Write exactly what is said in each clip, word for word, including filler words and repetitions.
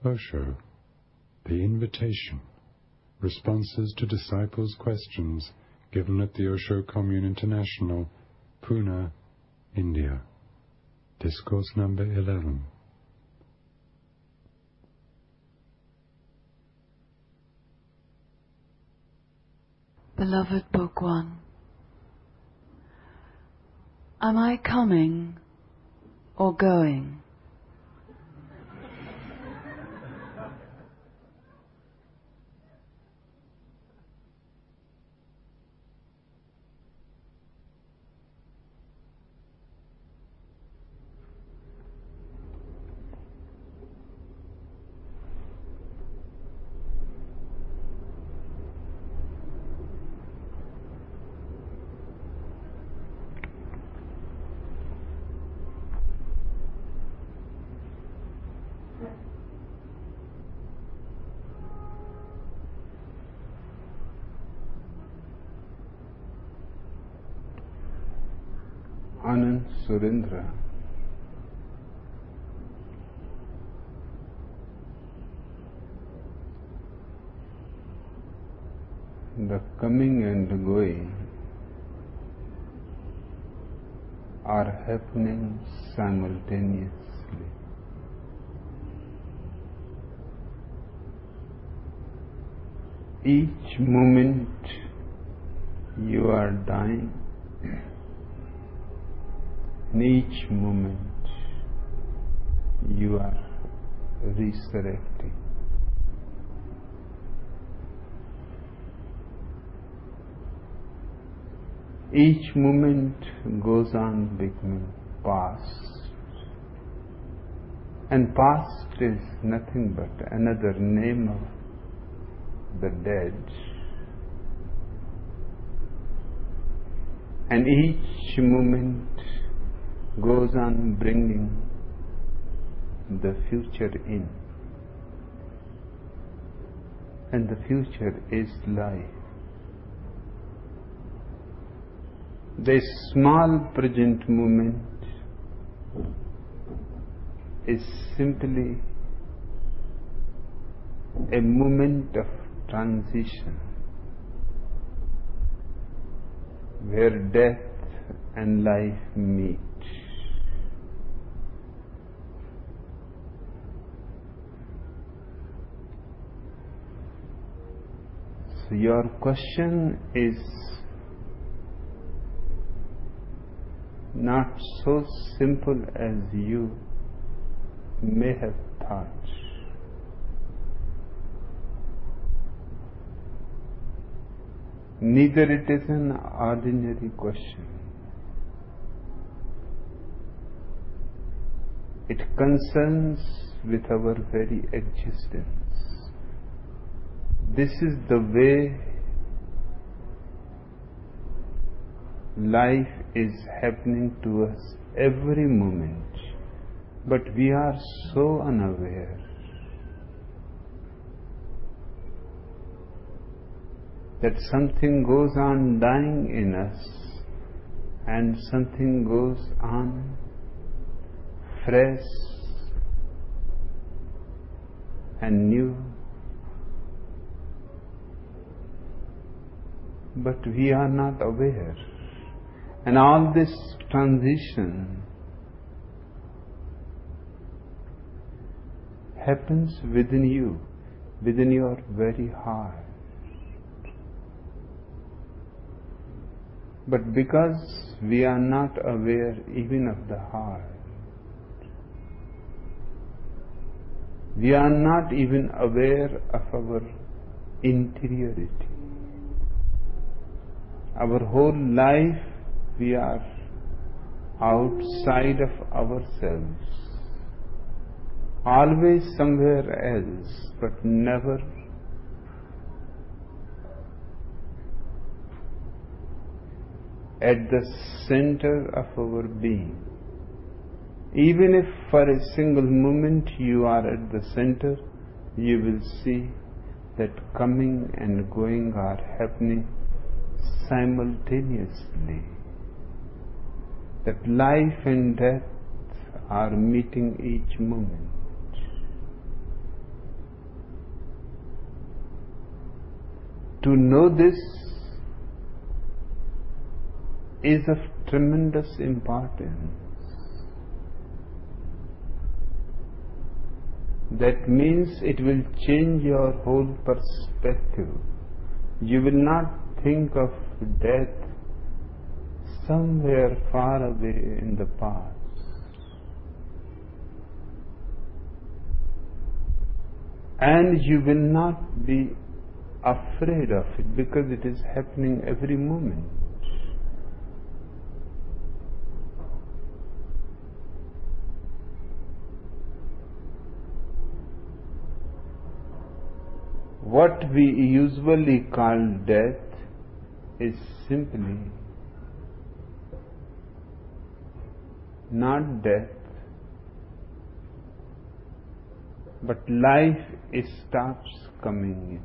Osho, The Invitation, Responses to Disciples' Questions given at the Osho Commune International, Pune, India. Discourse number eleven. Beloved Book One, am I coming or going? Anand Surendra, the coming and going are happening simultaneously. Each moment you are dying, in each moment you are resurrecting. Each moment goes on becoming past, and past is nothing but another name of the dead. And each moment goes on bringing the future in, and the future is life. The small present moment is simply a moment of transition where death and life meet. So your question is not so simple as you may have thought. Neither it is an ordinary question. It concerns with our very existence. This is the way life is happening to us every moment, but we are so unaware. That something goes on dying in us and something goes on fresh and new. But we are not aware. And all this transition happens within you, within your very heart. But because we are not aware even of the heart, we are not even aware of our interiority. Our whole life we are outside of ourselves, always somewhere else, but never at the center of our being. Even if for a single moment you are at the center, you will see that coming and going are happening simultaneously. That life and death are meeting each moment. to know this is of tremendous importance. That means it will change your whole perspective. You will not think of death somewhere far away in the past. And you will not be afraid of it because it is happening every moment. What we usually call death is simply not death, but life stops coming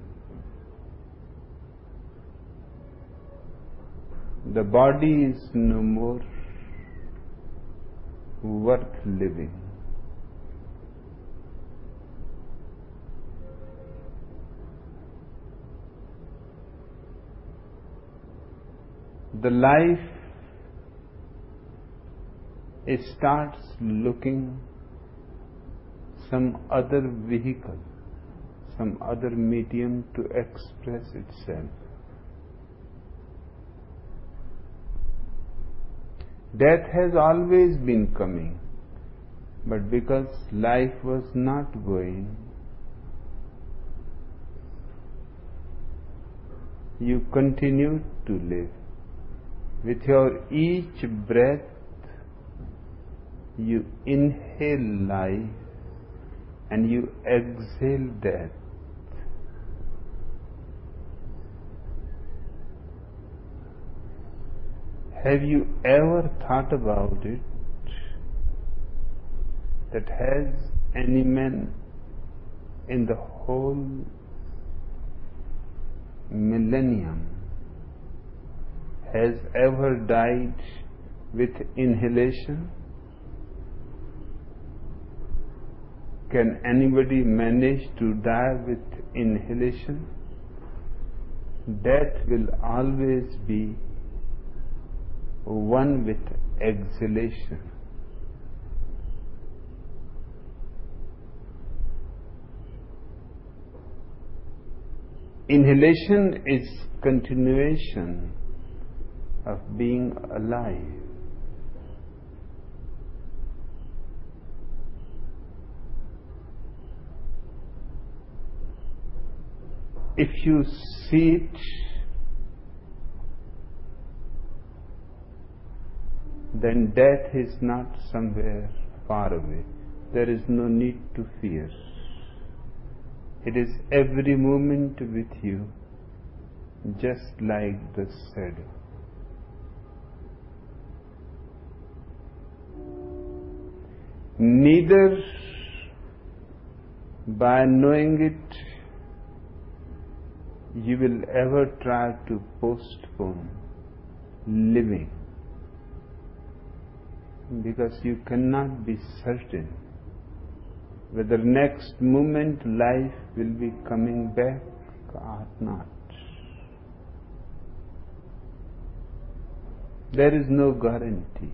in. The body is no more worth living. The life it starts looking some other vehicle, some other medium to express itself. Death has always been coming, but because life was not going, you continued to live. With your each breath, you inhale life and you exhale death. Have you ever thought about it? That has any man in the whole millennium has ever died with inhalation? Can anybody manage to die with inhalation? Death will always be one with exhalation. Inhalation is continuation of being alive. If you see it, then death is not somewhere far away. There is no need to fear. It is every moment with you, just like the shadow. Neither by knowing it you will ever try to postpone living, because you cannot be certain whether next moment life will be coming back or not. There is no guarantee.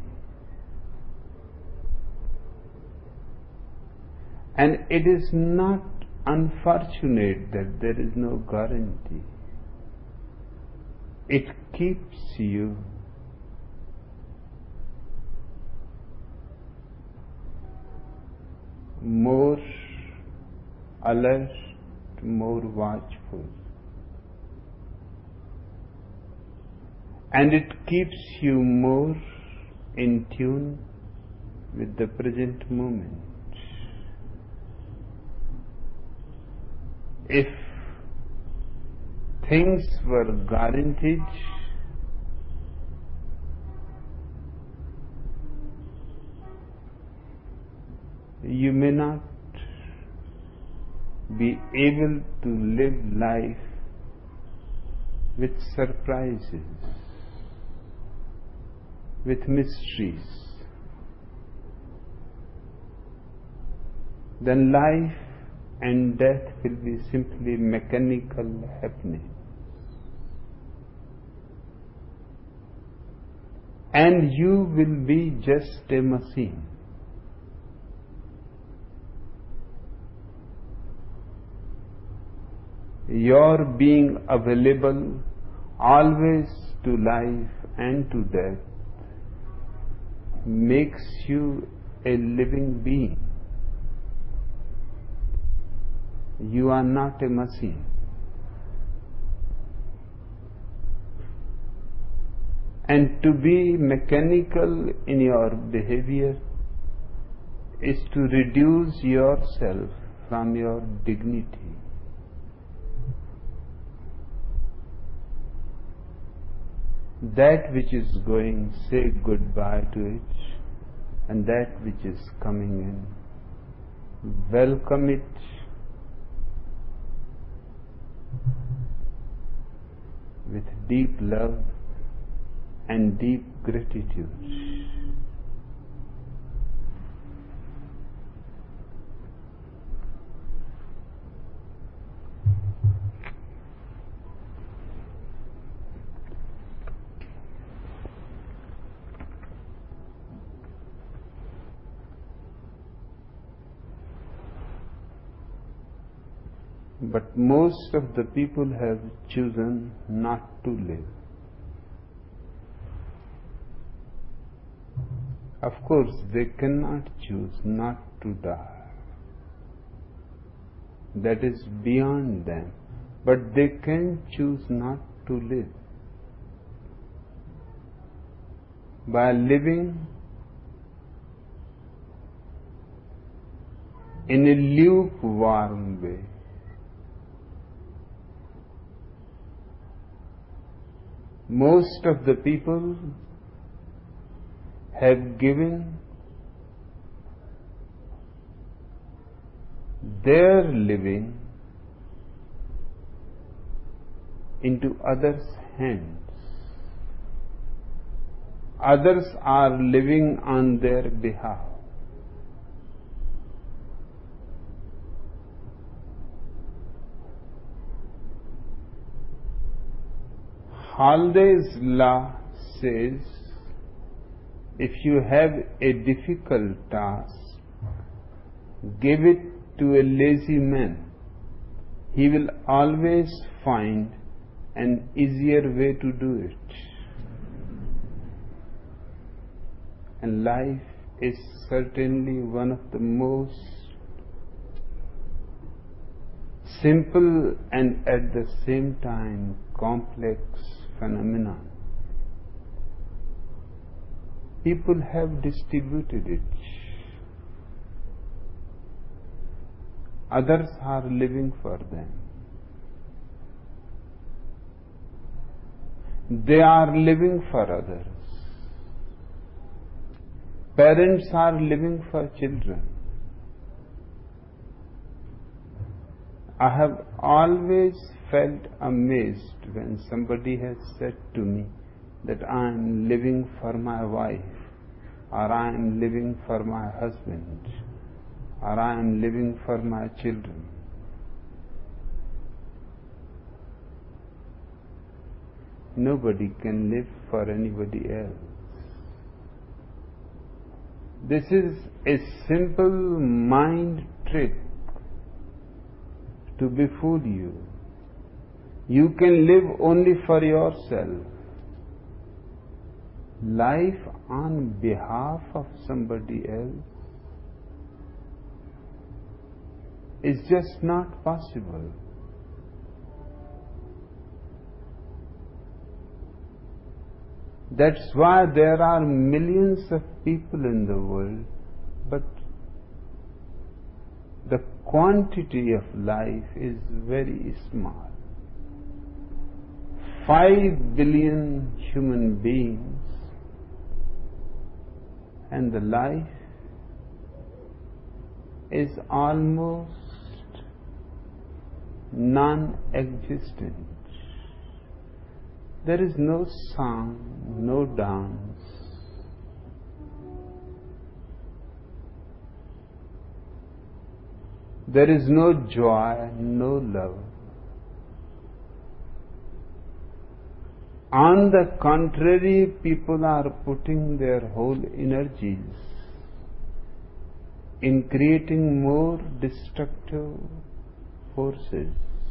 And it is not unfortunate that there is no guarantee. It keeps you more alert, more watchful. And it keeps you more in tune with the present moment. If things were guaranteed, you may not be able to live life with surprises, with mysteries. Then life and death will be simply mechanical happening. and you will be just a machine. Your being available always to life and to death makes you a living being. You are not a machine. And to be mechanical in your behavior is to reduce yourself from your dignity. That which is going, say goodbye to it, and that which is coming in, welcome it with deep love and deep gratitude. But most of the people have chosen not to live. Of course, they cannot choose not to die. That is beyond them. But they can choose not to live. By living in a lukewarm way, most of the people have given their living into others' hands. Others are living on their behalf. Halday's law says, if you have a difficult task, give it to a lazy man. He will always find an easier way to do it. And life is certainly one of the most simple and at the same time complex phenomenon. People have distributed it. Others are living for them. They are living for others. Parents are living for children. I have always felt amazed when somebody has said to me that I am living for my wife, or I am living for my husband, or I am living for my children. Nobody can live for anybody else. This is a simple mind trick to befool you. You can live only for yourself. Life on behalf of somebody else is just not possible. That's why there are millions of people in the world, but the quantity of life is very small. Five billion human beings, and the life is almost non-existent. There is no song, no dance. There is no joy, no love. On the contrary, people are putting their whole energies in creating more destructive forces.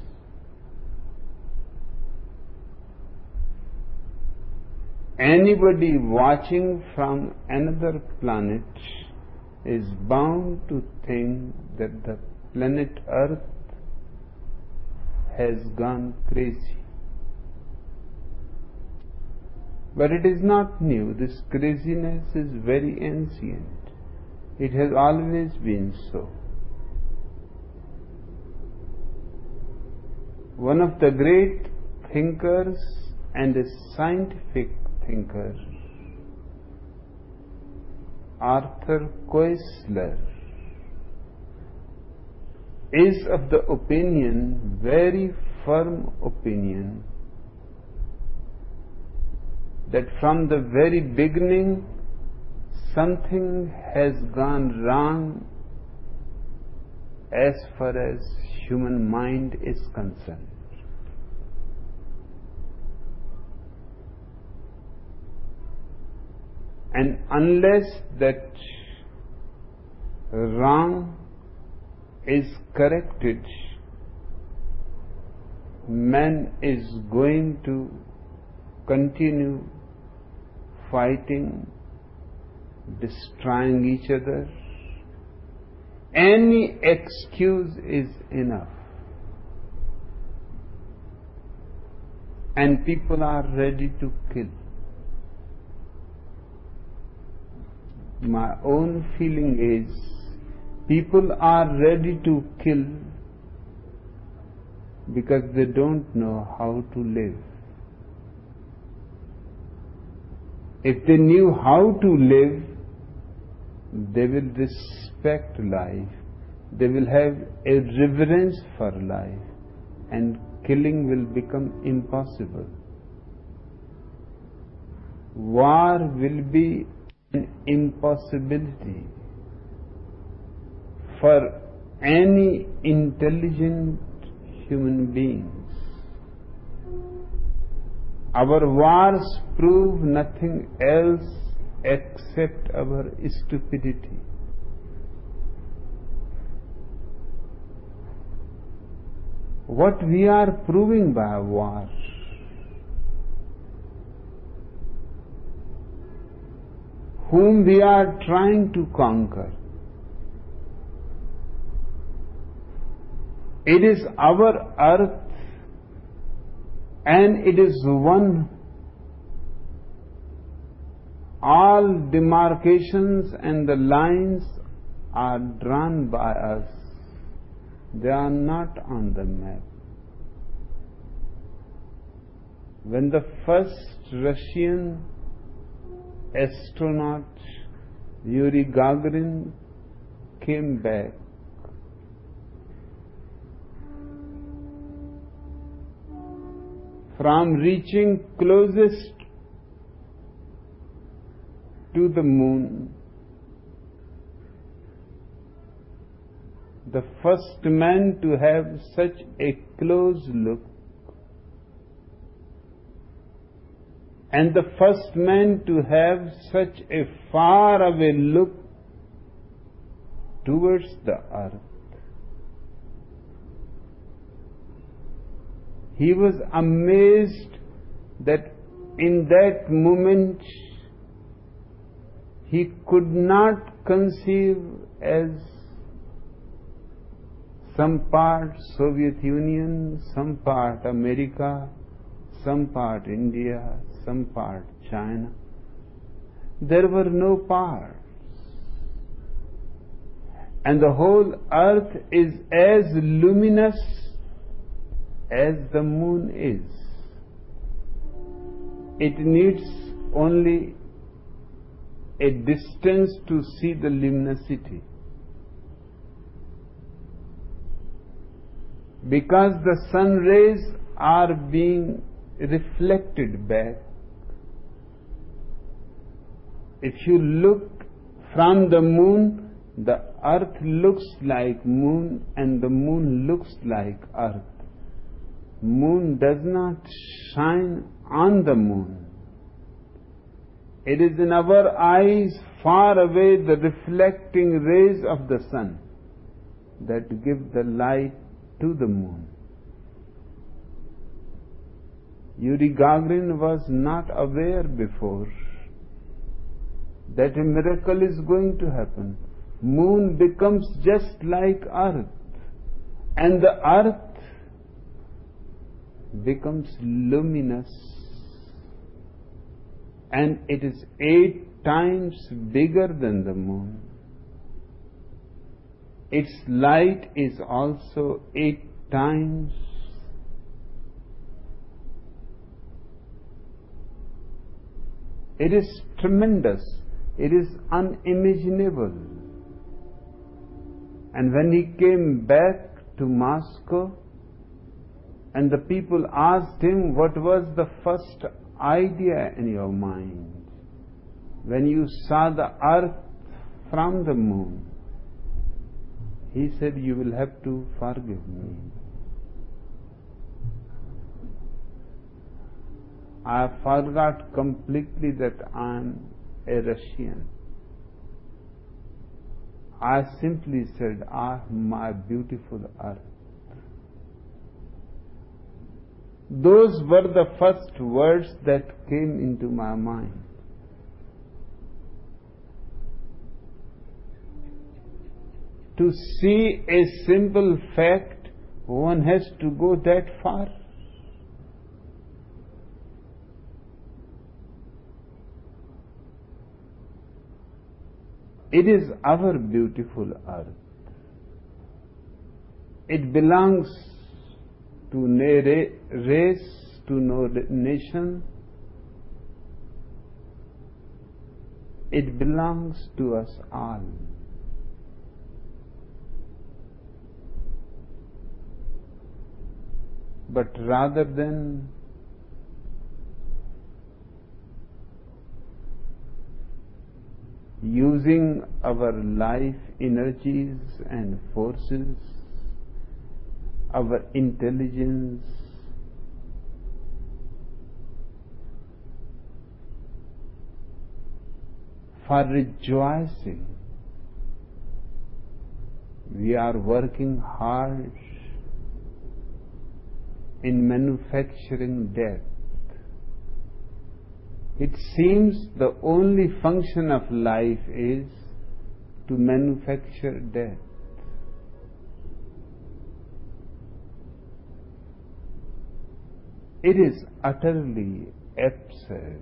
Anybody watching from another planet is bound to think that the planet Earth has gone crazy. But it is not new. This craziness is very ancient. It has always been so. One of the great thinkers and a scientific thinker, Arthur Koestler, is of the opinion, very firm opinion, that from the very beginning something has gone wrong as far as human mind is concerned. And unless that wrong is corrected, man is going to continue fighting, destroying each other. Any excuse is enough. And people are ready to kill. My own feeling is, people are ready to kill because they don't know how to live. If they knew how to live, they will respect life, they will have a reverence for life, and killing will become impossible. War will be an impossibility for any intelligent human beings. Our wars prove nothing else except our stupidity. What we are proving by war? Whom we are trying to conquer. It is our earth, and it is one. All demarcations and the lines are drawn by us. They are not on the map. When the first Russian astronaut Yuri Gagarin came back, from reaching closest to the moon, the first man to have such a close look, and the first man to have such a far away look towards the earth. He was amazed that in that moment he could not conceive as some part Soviet Union, some part America, some part India, some part China. There were no parts. And the whole earth is as luminous as the moon is. It needs only a distance to see the luminosity. Because the sun rays are being reflected back. If you look from the moon, the earth looks like moon and the moon looks like earth. Moon does not shine on the moon. It is in our eyes far away the reflecting rays of the sun that give the light to the moon. Yuri Gagarin was not aware before that a miracle is going to happen. Moon becomes just like Earth, and the Earth becomes luminous, and it is eight times bigger than the moon. Its light is also eight times. It is tremendous. It is unimaginable. And when he came back to Moscow, and the people asked him, what was the first idea in your mind when you saw the earth from the moon? He said, you will have to forgive me. I forgot completely that I am a Russian. I simply said, ah, my beautiful earth. Those were the first words that came into my mind. To see a simple fact, one has to go that far. It is our beautiful earth. It belongs to no race, to no nation. It belongs to us all. But rather than using our life energies and forces, our intelligence, for rejoicing, we are working hard in manufacturing death. It seems the only function of life is to manufacture death. It is utterly absurd.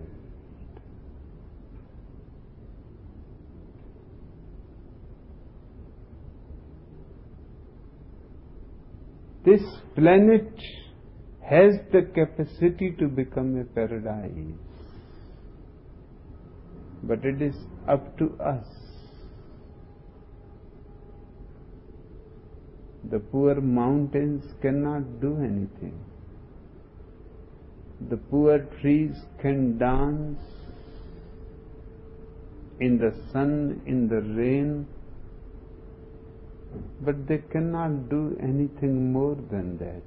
This planet has the capacity to become a paradise. But it is up to us. The poor mountains cannot do anything. The poor trees can dance in the sun, in the rain, but they cannot do anything more than that.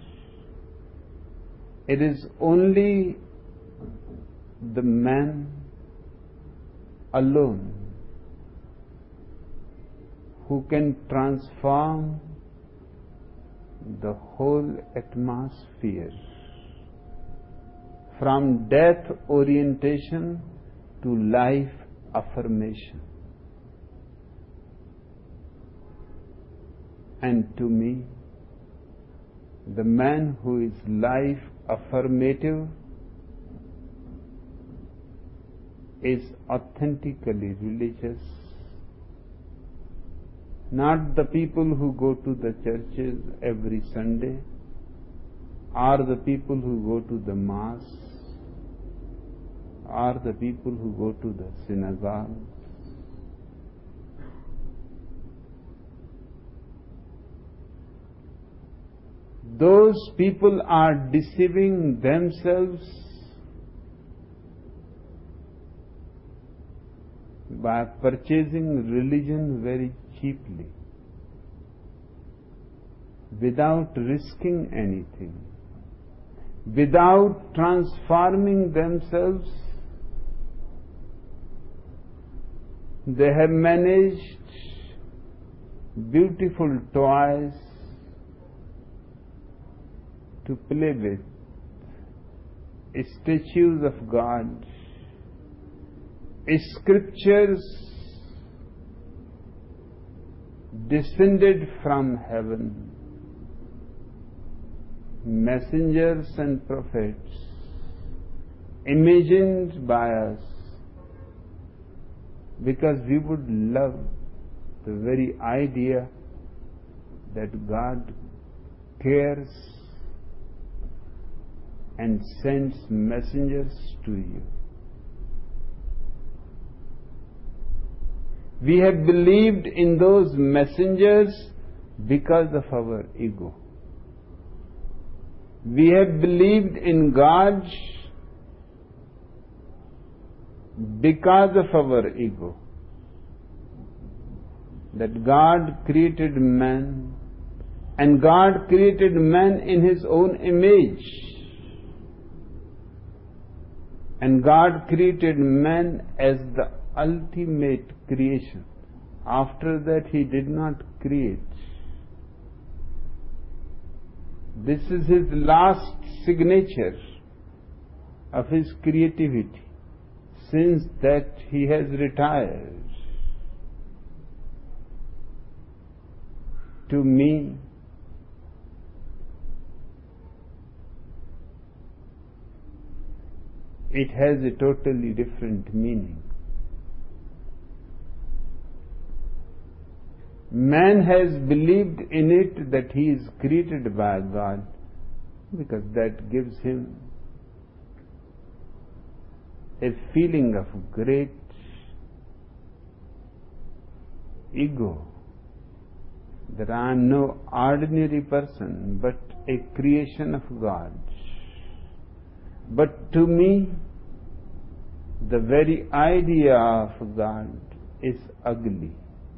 It is only the man alone who can transform the whole atmosphere from death orientation to life affirmation. And to me, the man who is life affirmative is authentically religious, not the people who go to the churches every Sunday, or the people who go to the mass, or the people who go to the synagogue. Those people are deceiving themselves by purchasing religion very cheaply, without risking anything. without transforming themselves. They have managed beautiful toys to play with, statues of God, scriptures descended from heaven, messengers and prophets imagined by us, because we would love the very idea that God cares and sends messengers to you. We have believed in those messengers because of our ego. We have believed in God because of our ego. That God created man, and God created man in His own image. And God created man as the ultimate creation. After that, He did not create. This is His last signature of His creativity. Since that, He has retired. To me, it has a totally different meaning. Man has believed in it that he is created by God, because that gives him a feeling of great ego, that I am no ordinary person but a creation of God. But to me, the very idea of God is ugly.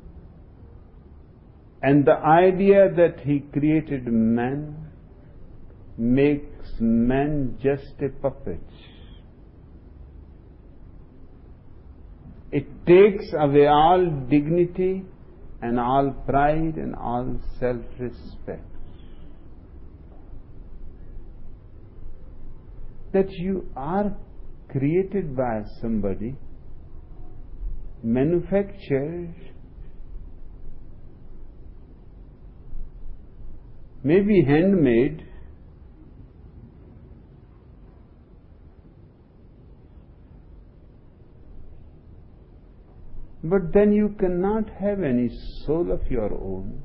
And the idea that He created man makes man just a puppet. It takes away all dignity and all pride and all self-respect. That you are created by somebody, manufactured, maybe handmade, but then you cannot have any soul of your own.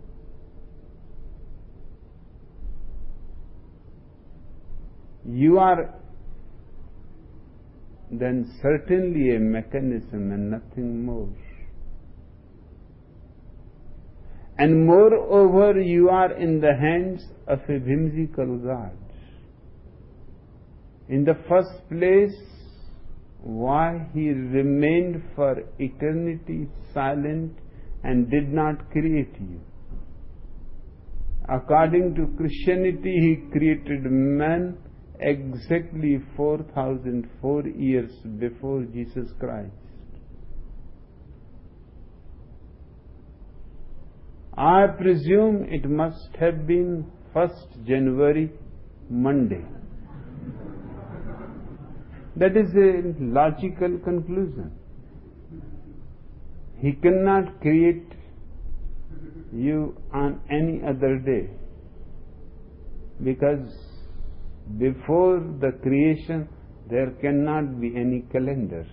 You are then certainly a mechanism and nothing more. And moreover, you are in the hands of a whimsical God. In the first place, why He remained for eternity silent and did not create you? According to Christianity, He created man exactly four thousand four years before Jesus Christ. I presume it must have been first January, Monday. That is a logical conclusion. He cannot create you on any other day, because before the creation there cannot be any calendar.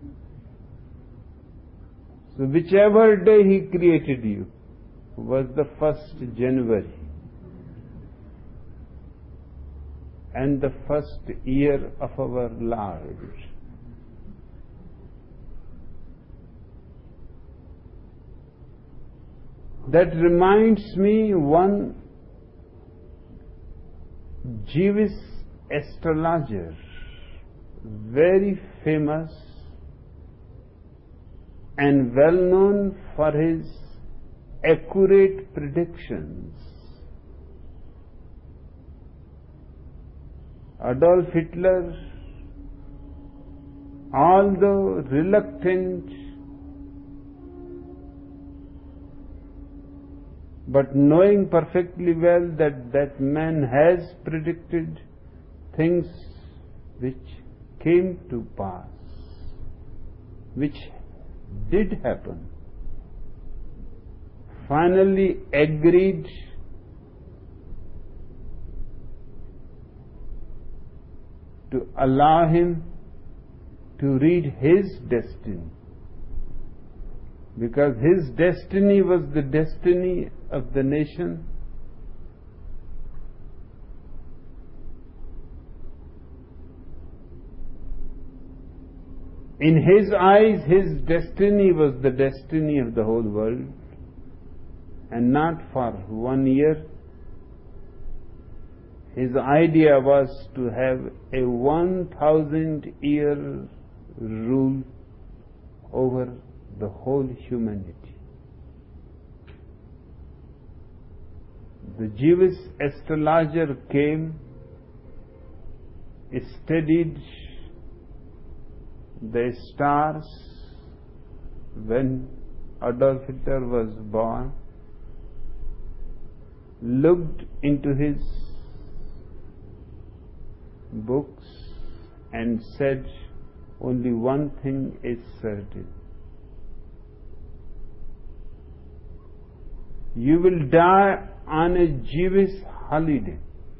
So whichever day He created you was the first January and the first year of our Lord. That reminds me one Jewish astrologer, very famous and well known for his accurate predictions Adolf Hitler, although reluctant, but knowing perfectly well that that man has predicted things which came to pass, which did happen, finally agreed to allow him to read his destiny, because his destiny was the destiny of the nation. In his eyes, his destiny was the destiny of the whole world, and not for one year. His idea was to have a one thousand year rule over the whole humanity. The Jewish astrologer came, studied the stars when Adolf Hitler was born, looked into his books and said, only one thing is certain. You will die on a Jewish holiday.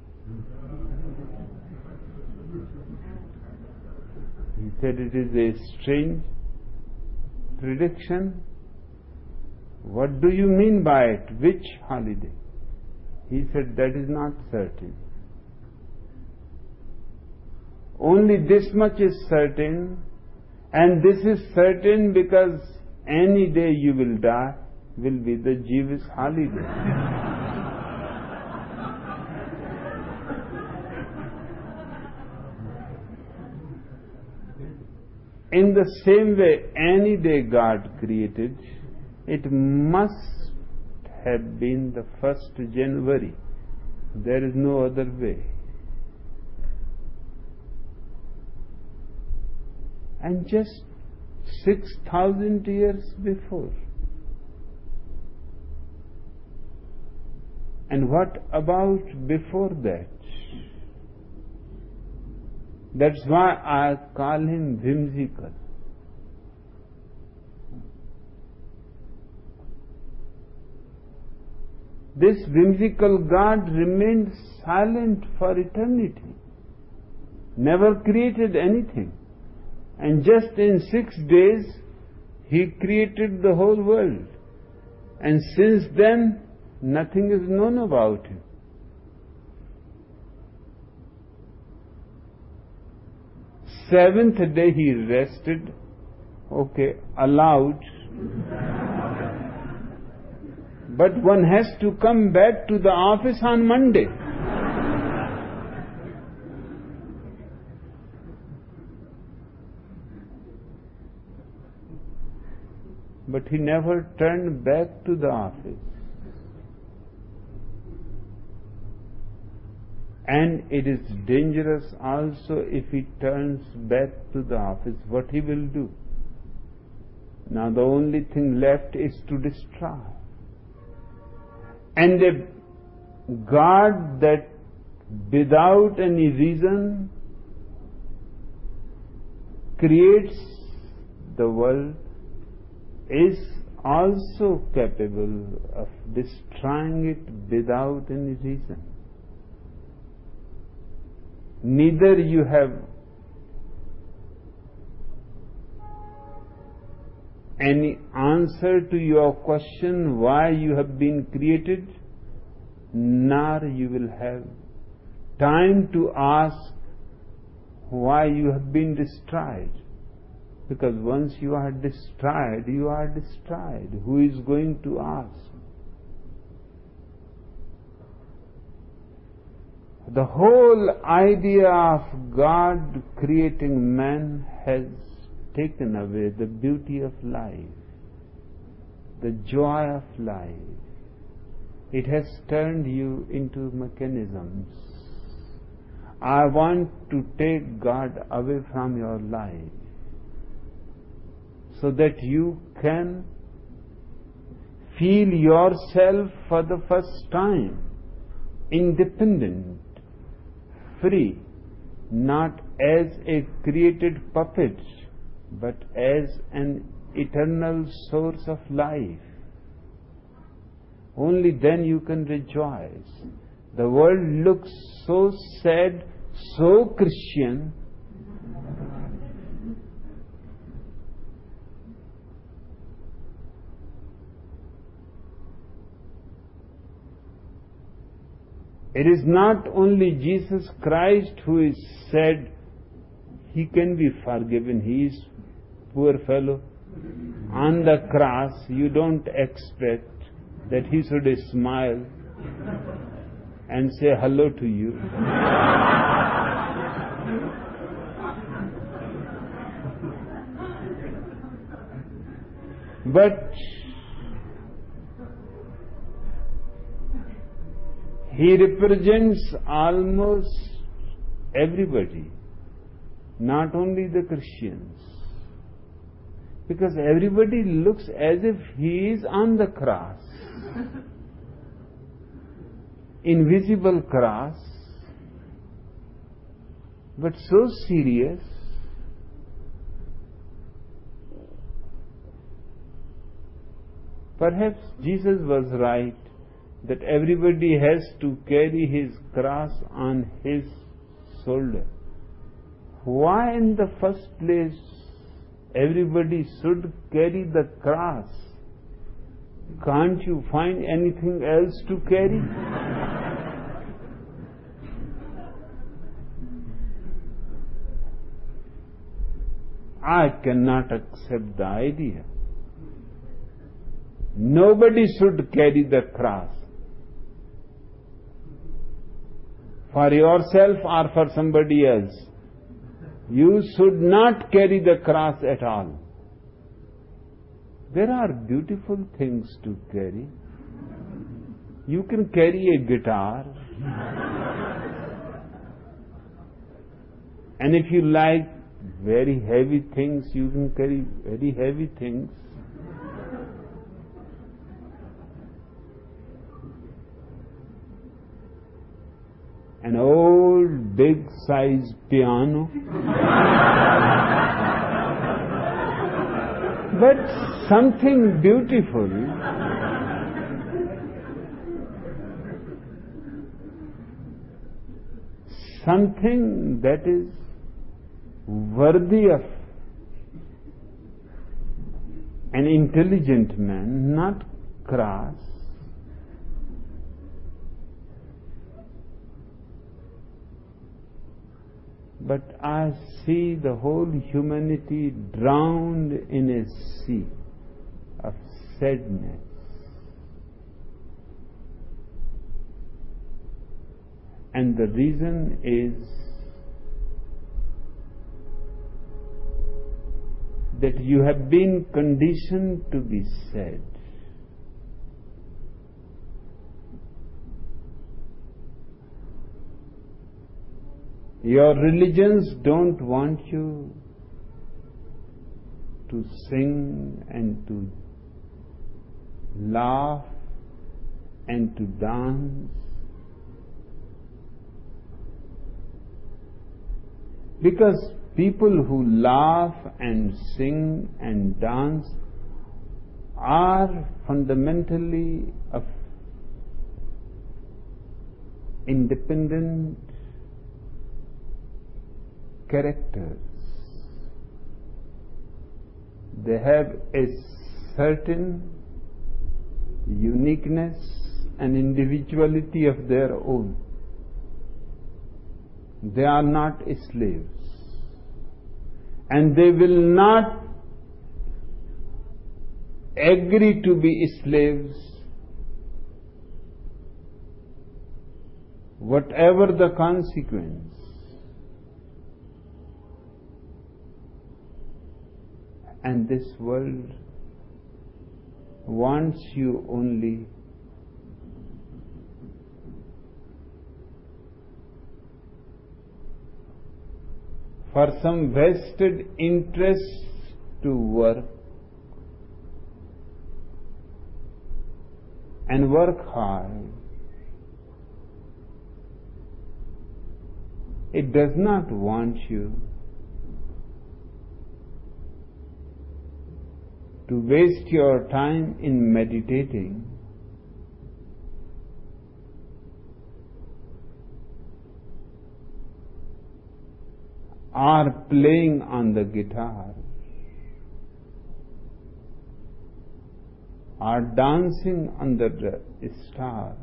He said, it is a strange prediction. What do you mean by it? Which holiday? He said, that is not certain. Only this much is certain, and this is certain because any day you will die will be the Jewish holiday. In the same way, any day God created, it must have been the first January. There is no other way. And just six thousand years before. And what about before that? That's why I call him whimsical. This whimsical God remained silent for eternity, never created anything. And just in six days, he created the whole world. And since then, nothing is known about him. Seventh day he rested, okay, allowed. But one has to come back to the office on Monday. But he never turned back to the office. And it is dangerous also if he turns back to the office, what he will do. Now the only thing left is to destroy. And a God that without any reason creates the world is also capable of destroying it without any reason. Neither you have any answer to your question why you have been created, nor you will have time to ask why you have been destroyed. Because once you are destroyed, you are destroyed. Who is going to ask? The whole idea of God creating man has taken away the beauty of life, the joy of life. It has turned you into mechanisms. I want to take God away from your life so that you can feel yourself for the first time independent, free, not as a created puppet, but as an eternal source of life. Only then you can rejoice. The world looks so sad, so Christian. It is not only Jesus Christ who is said he can be forgiven. He is poor fellow. On the cross, you don't expect that he should smile and say hello to you. But he represents almost everybody, not only the Christians. Because everybody looks as if he is on the cross. Invisible cross, but so serious. Perhaps Jesus was right that everybody has to carry his cross on his shoulder. Why in the first place everybody should carry the cross? Can't you find anything else to carry? I cannot accept the idea. Nobody should carry the cross. For yourself or for somebody else. You should not carry the cross at all. There are beautiful things to carry. You can carry a guitar. And if you like very heavy things, you can carry very heavy things. An old big size piano. But something beautiful, something that is worthy of an intelligent man, not crass. But I see the whole humanity drowned in a sea of sadness. And the reason is that you have been conditioned to be sad. Your religions don't want you to sing and to laugh and to dance. Because people who laugh and sing and dance are fundamentally of independent characters. They have a certain uniqueness and individuality of their own. They are not slaves. And they will not agree to be slaves, whatever the consequence. And this world wants you only for some vested interest to work and work hard. It does not want you to waste your time in meditating or playing on the guitar or dancing under the stars.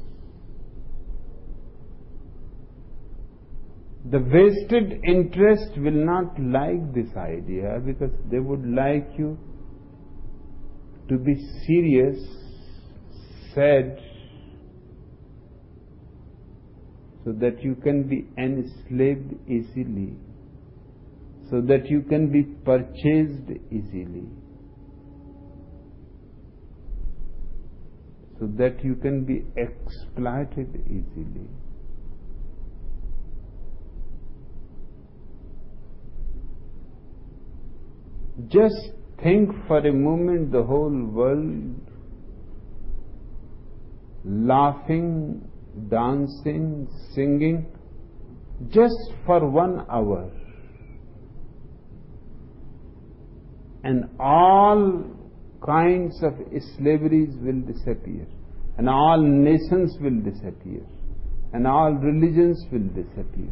The vested interest will not like this idea because they would like you to be serious, sad, so that you can be enslaved easily, so that you can be purchased easily, so that you can be exploited easily. Just think for a moment the whole world laughing, dancing, singing, just for one hour. And all kinds of slaveries will disappear, and all nations will disappear, and all religions will disappear.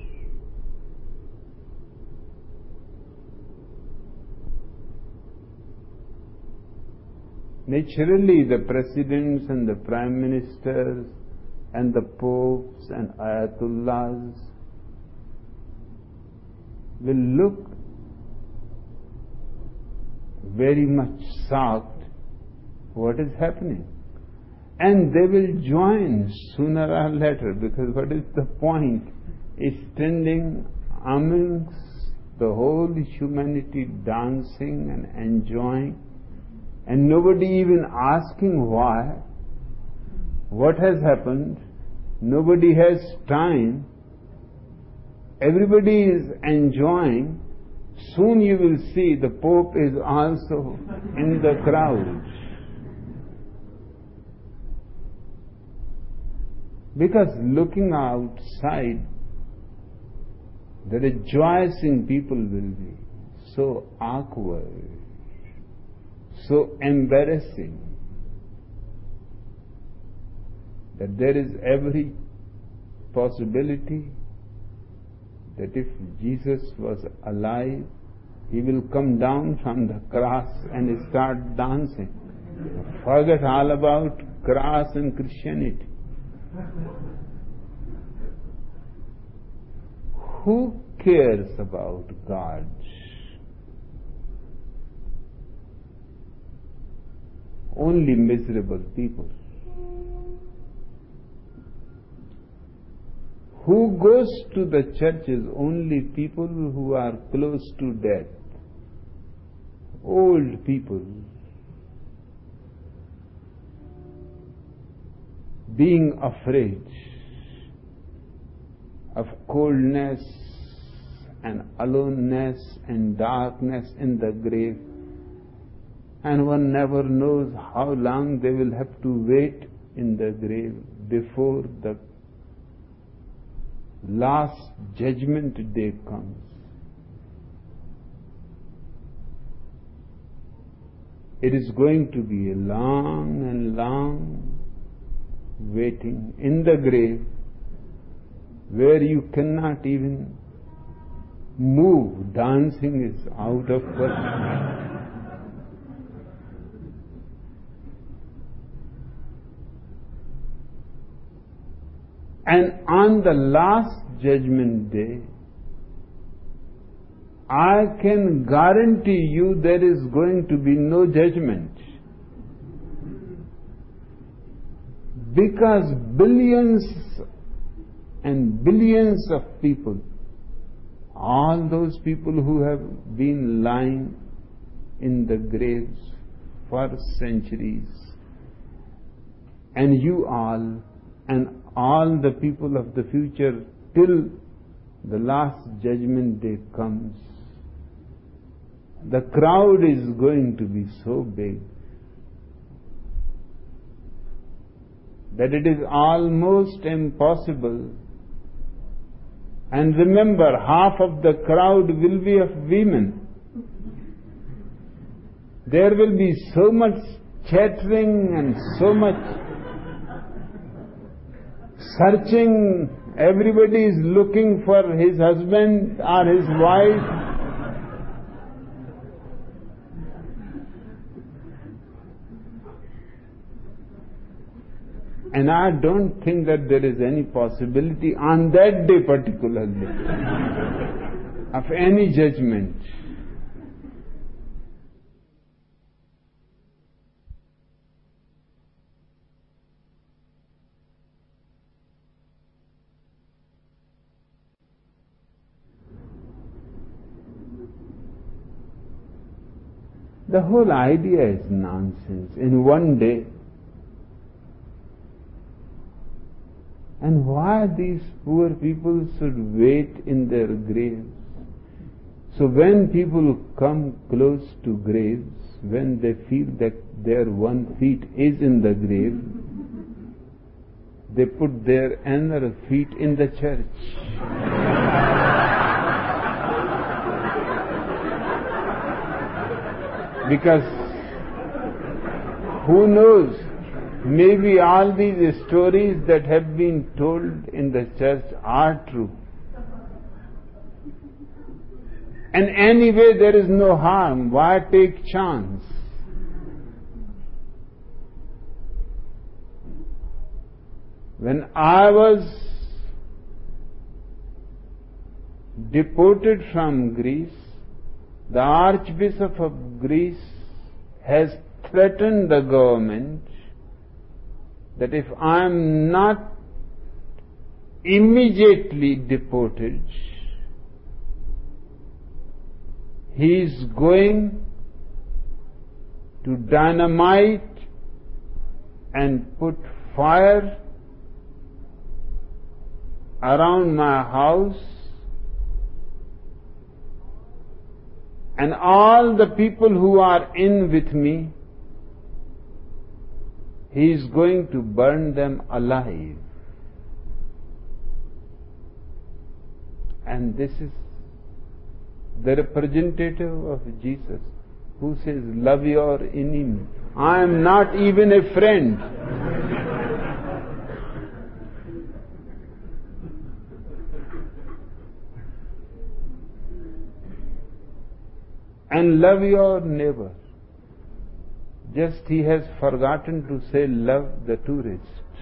Naturally, the presidents and the prime ministers and the popes and ayatollahs will look very much shocked what is happening. And they will join sooner or later, because what is the point? Is standing amongst the whole humanity dancing and enjoying, and nobody even asking why, what has happened. Nobody has time. Everybody is enjoying. Soon you will see the Pope is also in the crowd. Because looking outside, the rejoicing people will be so awkward, so embarrassing, that there is every possibility that if Jesus was alive, he will come down from the cross and start dancing. Forget all about cross and Christianity. Who cares about God? Only miserable people. Who goes to the churches? Only people who are close to death. Old people. Being afraid of coldness and aloneness and darkness in the grave. And one never knows how long they will have to wait in the grave before the last judgment day comes. It is going to be a long and long waiting in the grave, where you cannot even move. Dancing is out of question. And on the last judgment day, I can guarantee you there is going to be no judgment. Because billions and billions of people, all those people who have been lying in the graves for centuries, and you all, and all the people of the future till the last judgment day comes, the crowd is going to be so big that it is almost impossible. And remember, half of the crowd will be of women. There will be so much chattering and so much searching. Everybody is looking for his husband or his wife. And I don't think that there is any possibility on that day particularly of any judgment. The whole idea is nonsense. In one day. And why these poor people should wait in their graves? So when people come close to graves, when they feel that their one feet is in the grave, they put their another feet in the church. Because who knows, maybe all these stories that have been told in the church are true. And anyway, there is no harm. Why take chance? When I was deported from Greece, the Archbishop of Greece has threatened the government that if I am not immediately deported, he is going to dynamite and put fire around my house, and all the people who are in with me, he is going to burn them alive. And this is the representative of Jesus who says, love your enemy. I am not even a friend. And love your neighbor. Just he has forgotten to say love the tourist.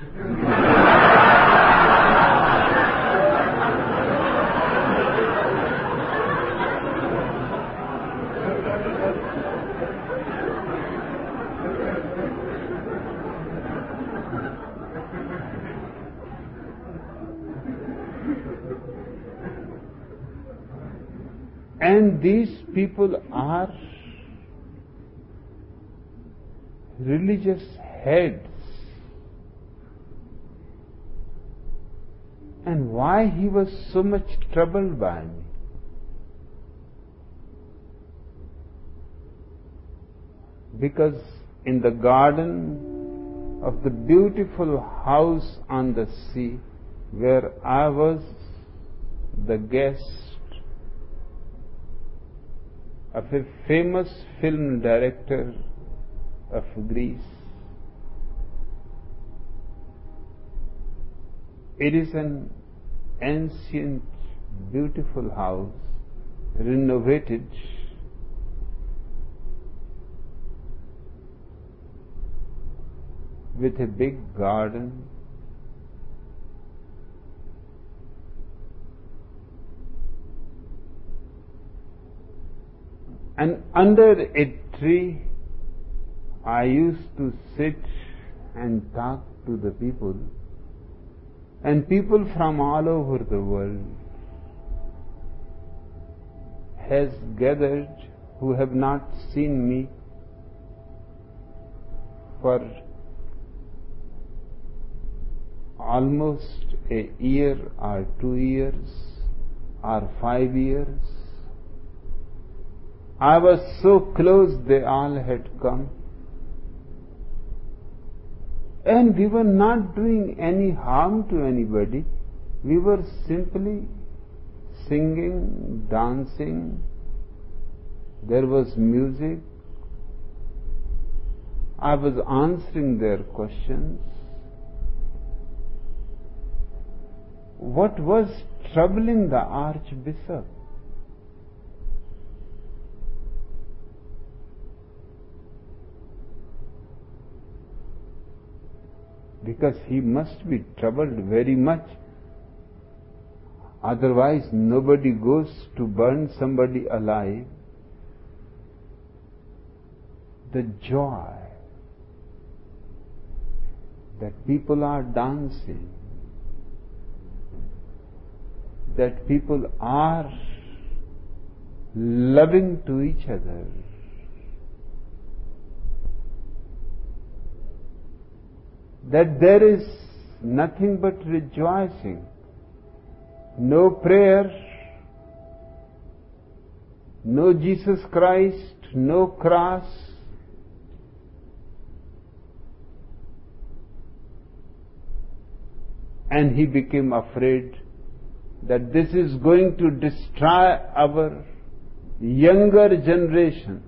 And these people are religious heads. And why he was so much troubled by me? Because in the garden of the beautiful house on the sea, where I was the guest of a famous film director of Greece, it is an ancient, beautiful house, renovated, with a big garden, and under a tree I used to sit and talk to the people, and people from all over the world has gathered who have not seen me for almost a year or two years or five years. I was so close, they all had come. And we were not doing any harm to anybody. We were simply singing, dancing. There was music. I was answering their questions. What was troubling the Archbishop? Because he must be troubled very much. Otherwise, nobody goes to burn somebody alive. The joy that people are dancing, that people are loving to each other, that there is nothing but rejoicing, no prayer, no Jesus Christ, no cross. And he became afraid that this is going to destroy our younger generation.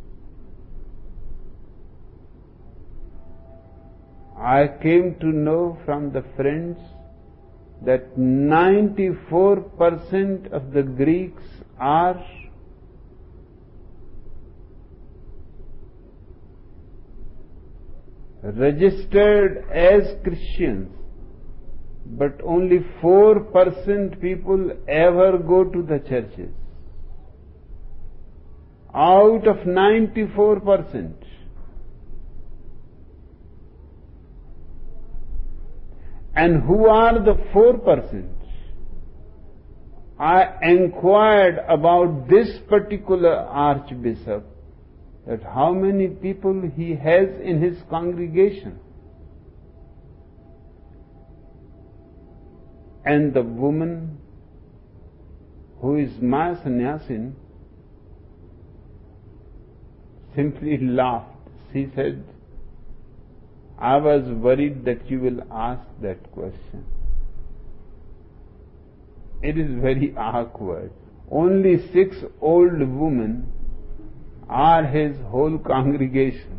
I came to know from the friends that ninety-four percent of the Greeks are registered as Christians, but only four percent people ever go to the churches. Out of ninety-four percent. And who are the four percent? I inquired about this particular Archbishop, that how many people he has in his congregation. And the woman who is my sannyasin simply laughed. She said, I was worried that you will ask that question. It is very awkward. Only six old women are his whole congregation.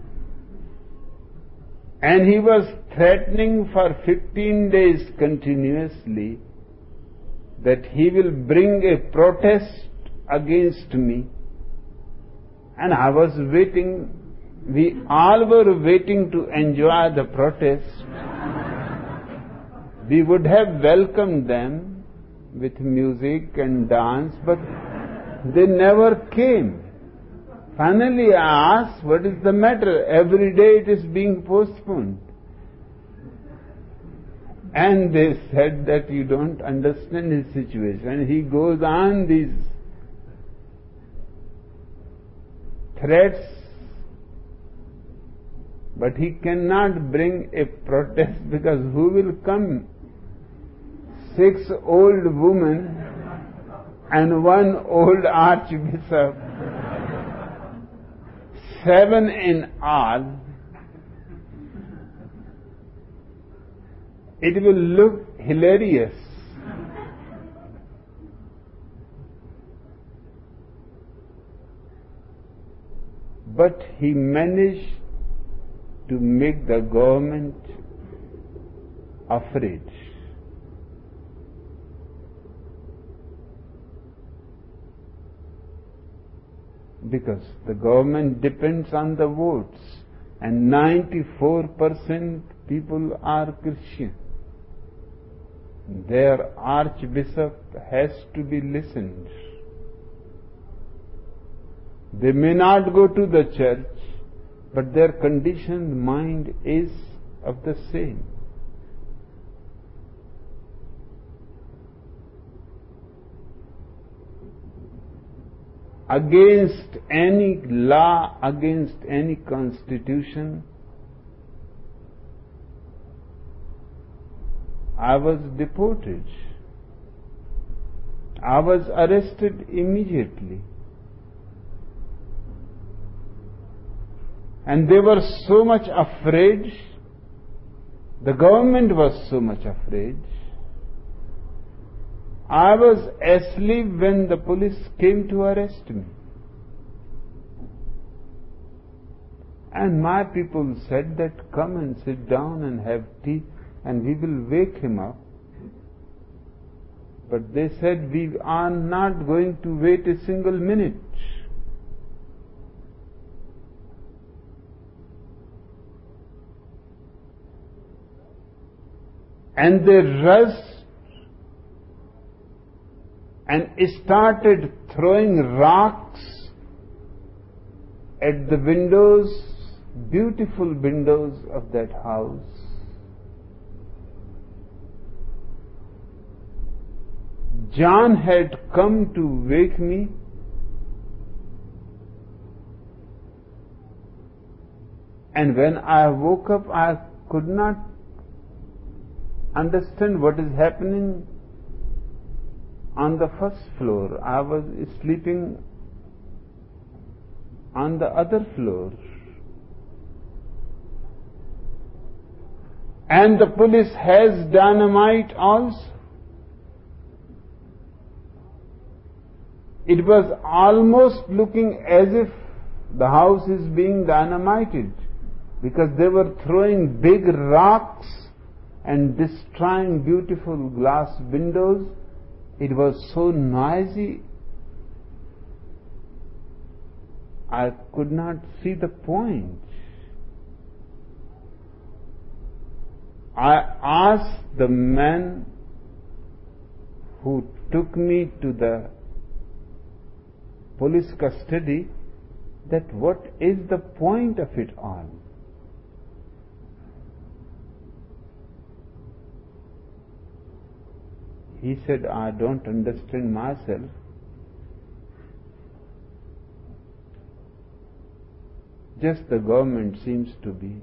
And he was threatening for fifteen days continuously that he will bring a protest against me. And I was waiting. We all were waiting to enjoy the protest. We would have welcomed them with music and dance, but they never came. Finally I asked, what is the matter? Every day it is being postponed. And they said that you don't understand his situation. He goes on these threats, but he cannot bring a protest because who will come? Six old women and one old archbishop. Seven in all. It will look hilarious. But he managed to make the government afraid. Because the government depends on the votes, and ninety-four percent people are Christian. Their archbishop has to be listened. They may not go to the church, but their conditioned mind is of the same. Against any law, against any constitution, I was deported. I was arrested immediately. And they were so much afraid, the government was so much afraid. I was asleep when the police came to arrest me. And my people said that, come and sit down and have tea and we will wake him up. But they said, we are not going to wait a single minute. And they rushed and started throwing rocks at the windows, beautiful windows of that house. John had come to wake me, and when I woke up, I could not understand what is happening on the first floor. I was sleeping on the other floor. And the police has dynamite also. It was almost looking as if the house is being dynamited, because they were throwing big rocks and destroying beautiful glass windows. It was so noisy, I could not see the point. I asked the man who took me to the police custody that what is the point of it all? He said, I don't understand myself. Just the government seems to be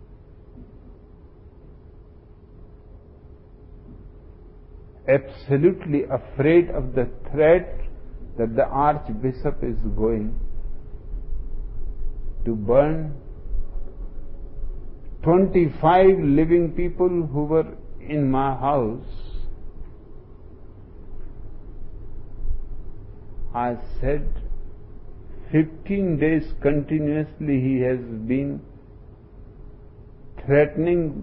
absolutely afraid of the threat that the Archbishop is going to burn twenty-five living people who were in my house. I said, fifteen days continuously he has been threatening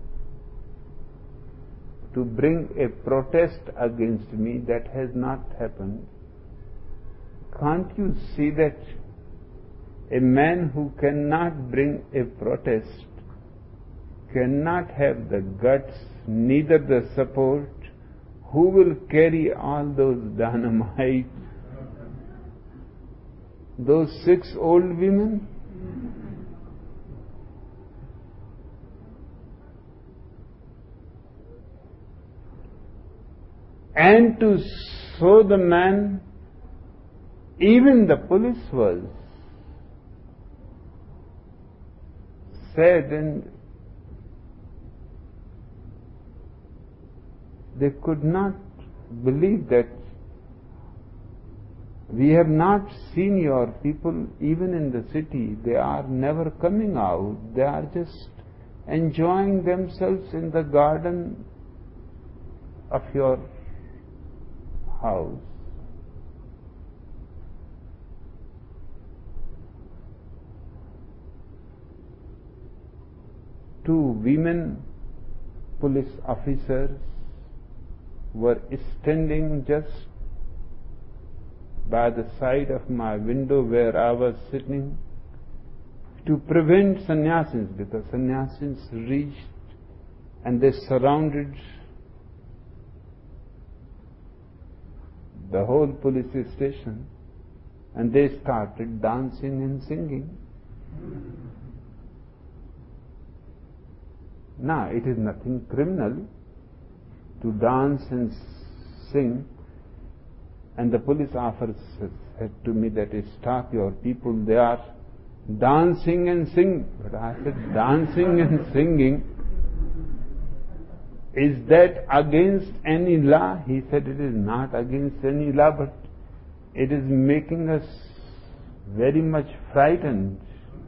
to bring a protest against me. That has not happened. Can't you see that a man who cannot bring a protest cannot have the guts, neither the support? Who will carry all those dynamite? Those six old women? And to show the man, even the police was sad, and they could not believe that we have not seen your people even in the city. They are never coming out. They are just enjoying themselves in the garden of your house. Two women police officers were standing just by the side of my window where I was sitting to prevent sannyasins, because sannyasins reached and they surrounded the whole police station and they started dancing and singing. Now, it is nothing criminal to dance and sing. And the police officer said to me that, stop your people, they are dancing and singing. But I said, dancing and singing is that against any law? He said, it is not against any law, but it is making us very much frightened.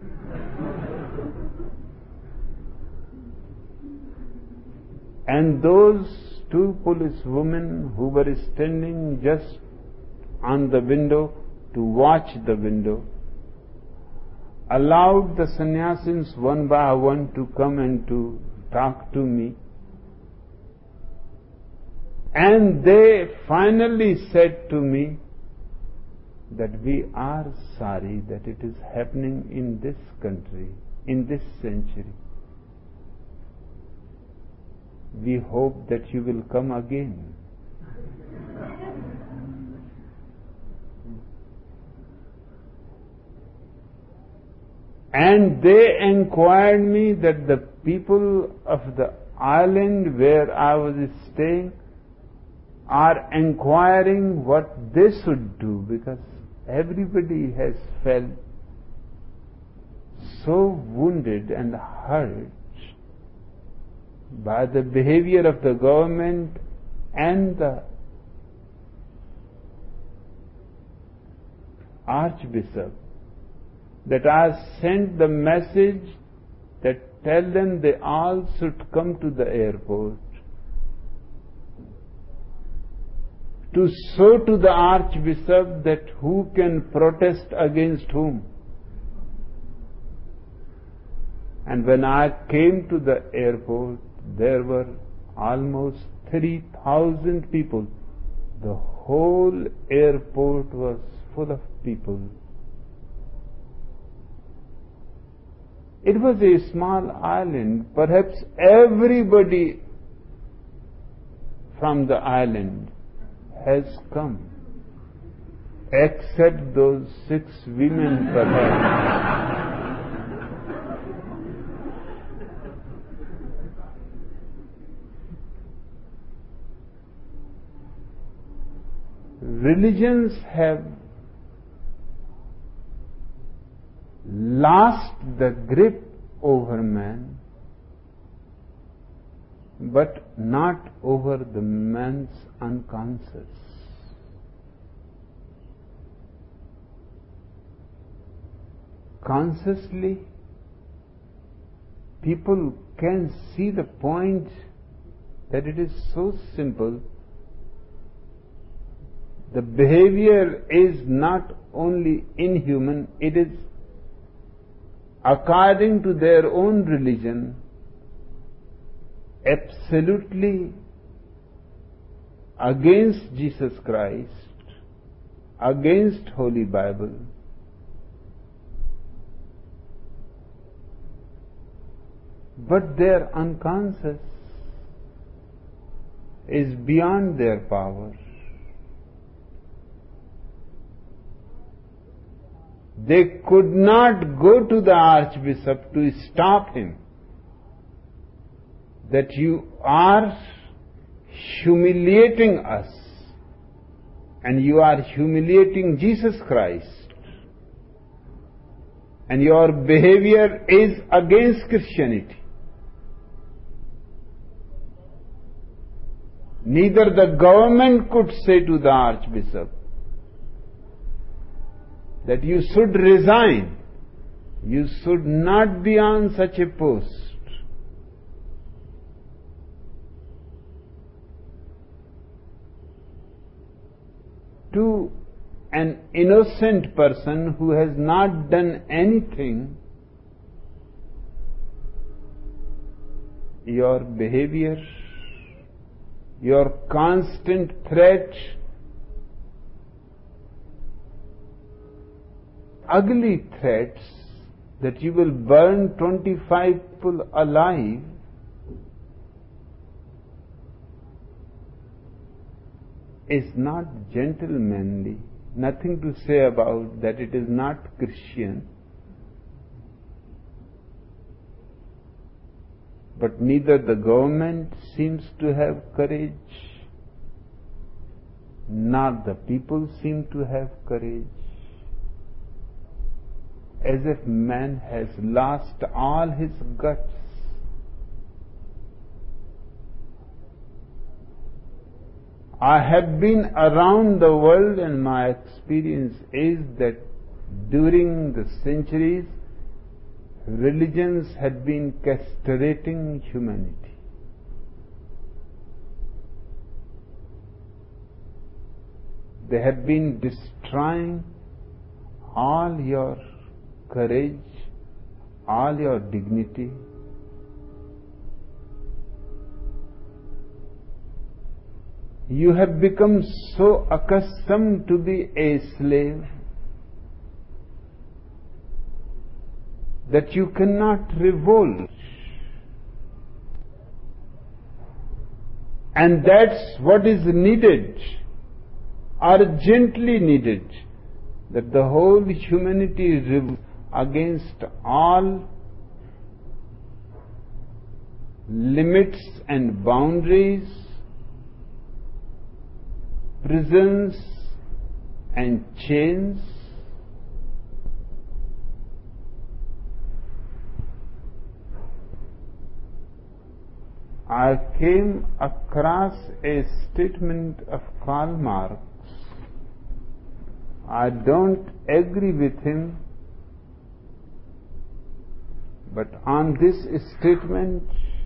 And those two police women who were standing just on the window to watch the window allowed the sannyasins one by one to come and to talk to me. And they finally said to me that we are sorry that it is happening in this country, in this century. We hope that you will come again. And they inquired me that the people of the island where I was staying are inquiring what they should do, because everybody has felt so wounded and hurt by the behavior of the government and the Archbishop, that I sent the message that tell them they all should come to the airport to show to the Archbishop that who can protest against whom. And when I came to the airport, there were almost three thousand people. The whole airport was full of people. It was a small island. Perhaps everybody from the island has come, except those six women perhaps. Religions have lost the grip over man, but not over the man's unconscious. Consciously, people can see the point that it is so simple. The behavior is not only inhuman, it is according to their own religion absolutely against Jesus Christ, against Holy Bible. But their unconscious is beyond their power. They could not go to the Archbishop to stop him, that you are humiliating us and you are humiliating Jesus Christ and your behavior is against Christianity. Neither the government could say to the Archbishop that you should resign, you should not be on such a post. To an innocent person who has not done anything, your behavior, your constant threat, ugly threats that you will burn twenty-five people alive, is not gentlemanly. Nothing to say about that. It is not Christian. But neither the government seems to have courage, nor the people seem to have courage. As if man has lost all his guts. I have been around the world, and my experience is that during the centuries, religions had been castrating humanity. They have been destroying all your courage, all your dignity. You have become so accustomed to be a slave that you cannot revolt. And that's what is needed, urgently needed, that the whole humanity revolts against all limits and boundaries, prisons and chains. I came across a statement of Karl Marx. I don't agree with him, but on this statement,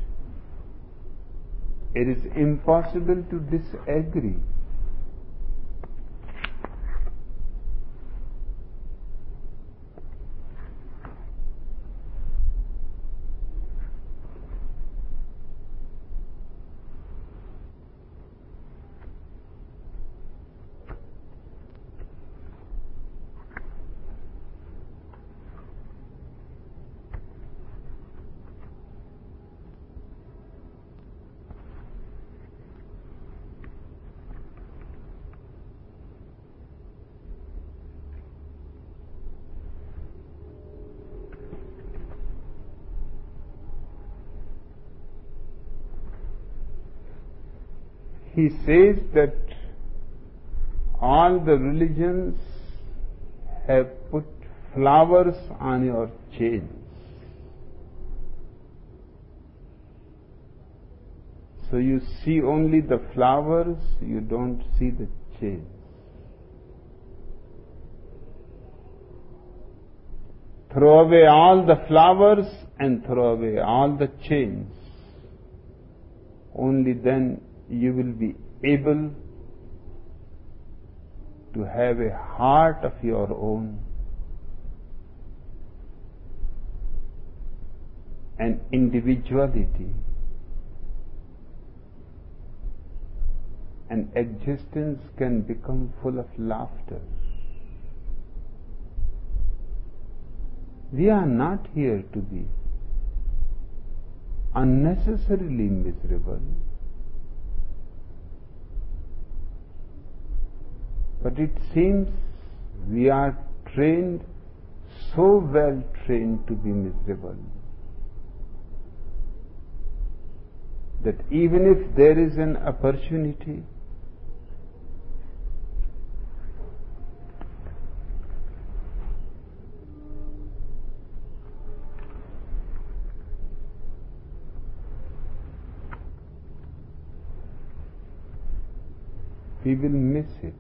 it is impossible to disagree. He says that all the religions have put flowers on your chains. So you see only the flowers, you don't see the chains. Throw away all the flowers and throw away all the chains. Only then you will be able to have a heart of your own, and individuality, and existence can become full of laughter. We are not here to be unnecessarily miserable. But it seems we are trained, so well trained to be miserable, that even if there is an opportunity, we will miss it.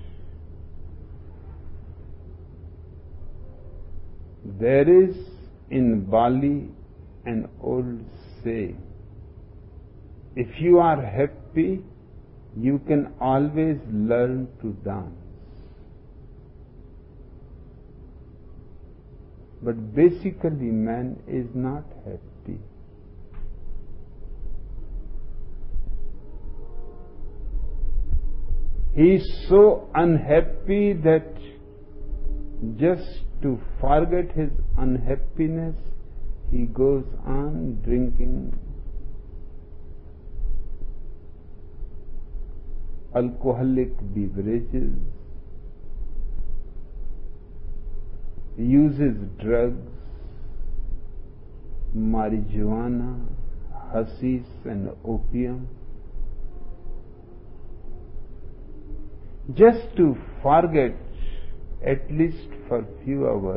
There is in Bali an old saying, if you are happy, you can always learn to dance. But basically man is not happy. He is so unhappy that just to forget his unhappiness, he goes on drinking alcoholic beverages, uses drugs, marijuana, hashish and opium, just to forget, at least for a few hours,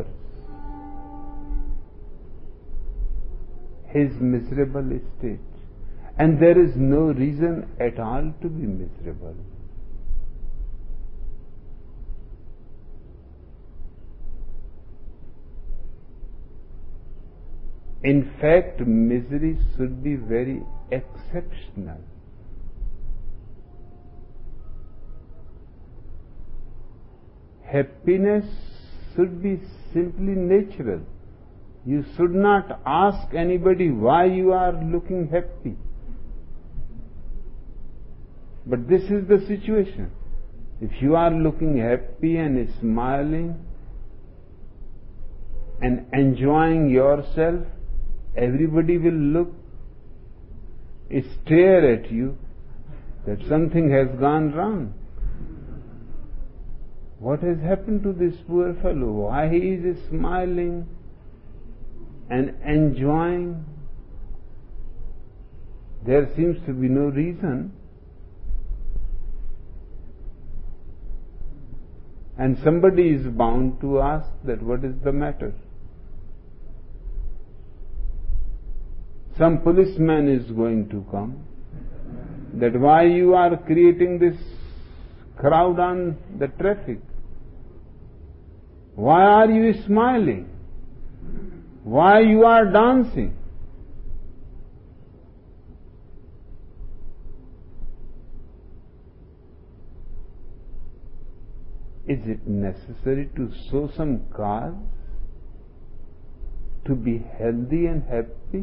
his miserable state. And there is no reason at all to be miserable. In fact, misery should be very exceptional. Happiness should be simply natural. You should not ask anybody why you are looking happy. But this is the situation. If you are looking happy and smiling and enjoying yourself, everybody will look, stare at you that something has gone wrong. What has happened to this poor fellow? Why he is smiling and enjoying? There seems to be no reason. And somebody is bound to ask that what is the matter? Some policeman is going to come, that why you are creating this crowd on the traffic? Why are you smiling? Why you are dancing? Is it necessary to show some cause to be healthy and happy?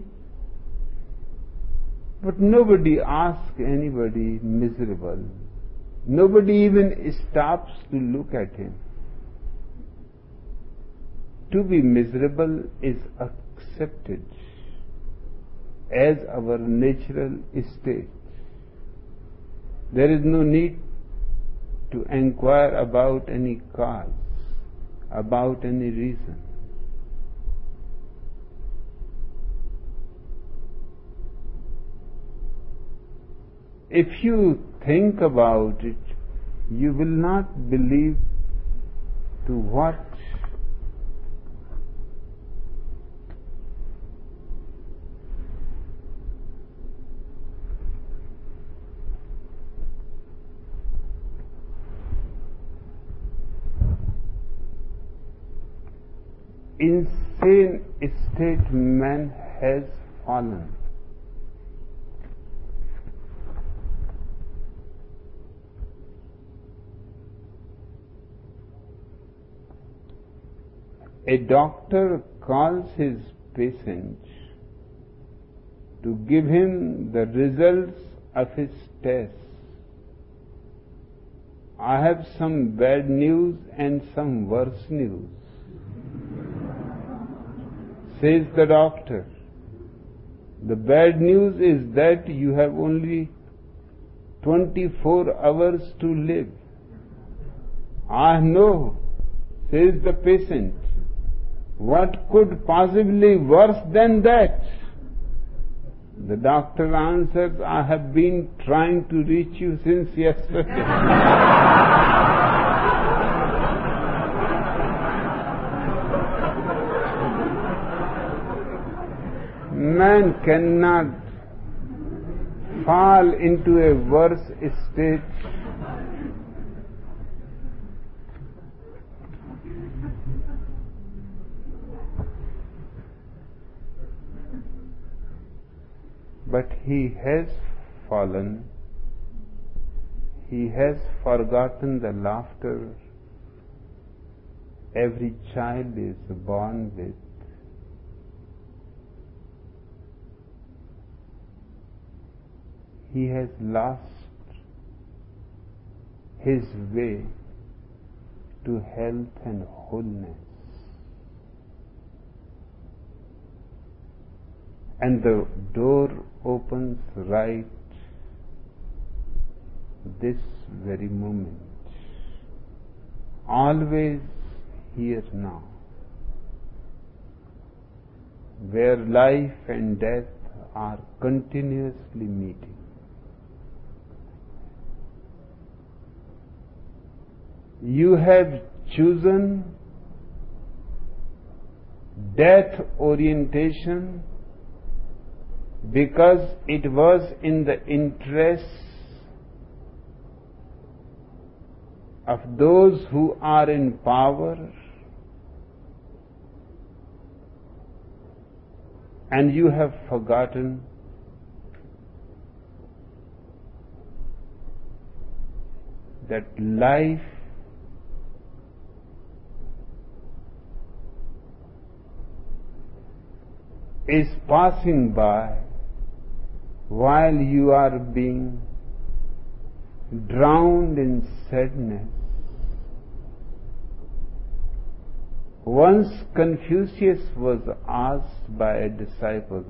But nobody asks anybody miserable. Nobody even stops to look at him. To be miserable is accepted as our natural state. There is no need to inquire about any cause, about any reason. If you think about it, you will not believe to what insane state man has fallen. A doctor calls his patient to give him the results of his tests. I have some bad news and some worse news, says the doctor. The bad news is that you have only twenty-four hours to live. Ah, no, says the patient. What could possibly worse than that? The doctor answers, I have been trying to reach you since yesterday. Man cannot fall into a worse state but he has fallen. He has forgotten the laughter every child is born with. He has lost his way to health and wholeness. And the door opens right this very moment. Always here now, where life and death are continuously meeting. You have chosen death orientation because it was in the interests of those who are in power and you have forgotten that life is passing by while you are being drowned in sadness. Once Confucius was asked by a disciple,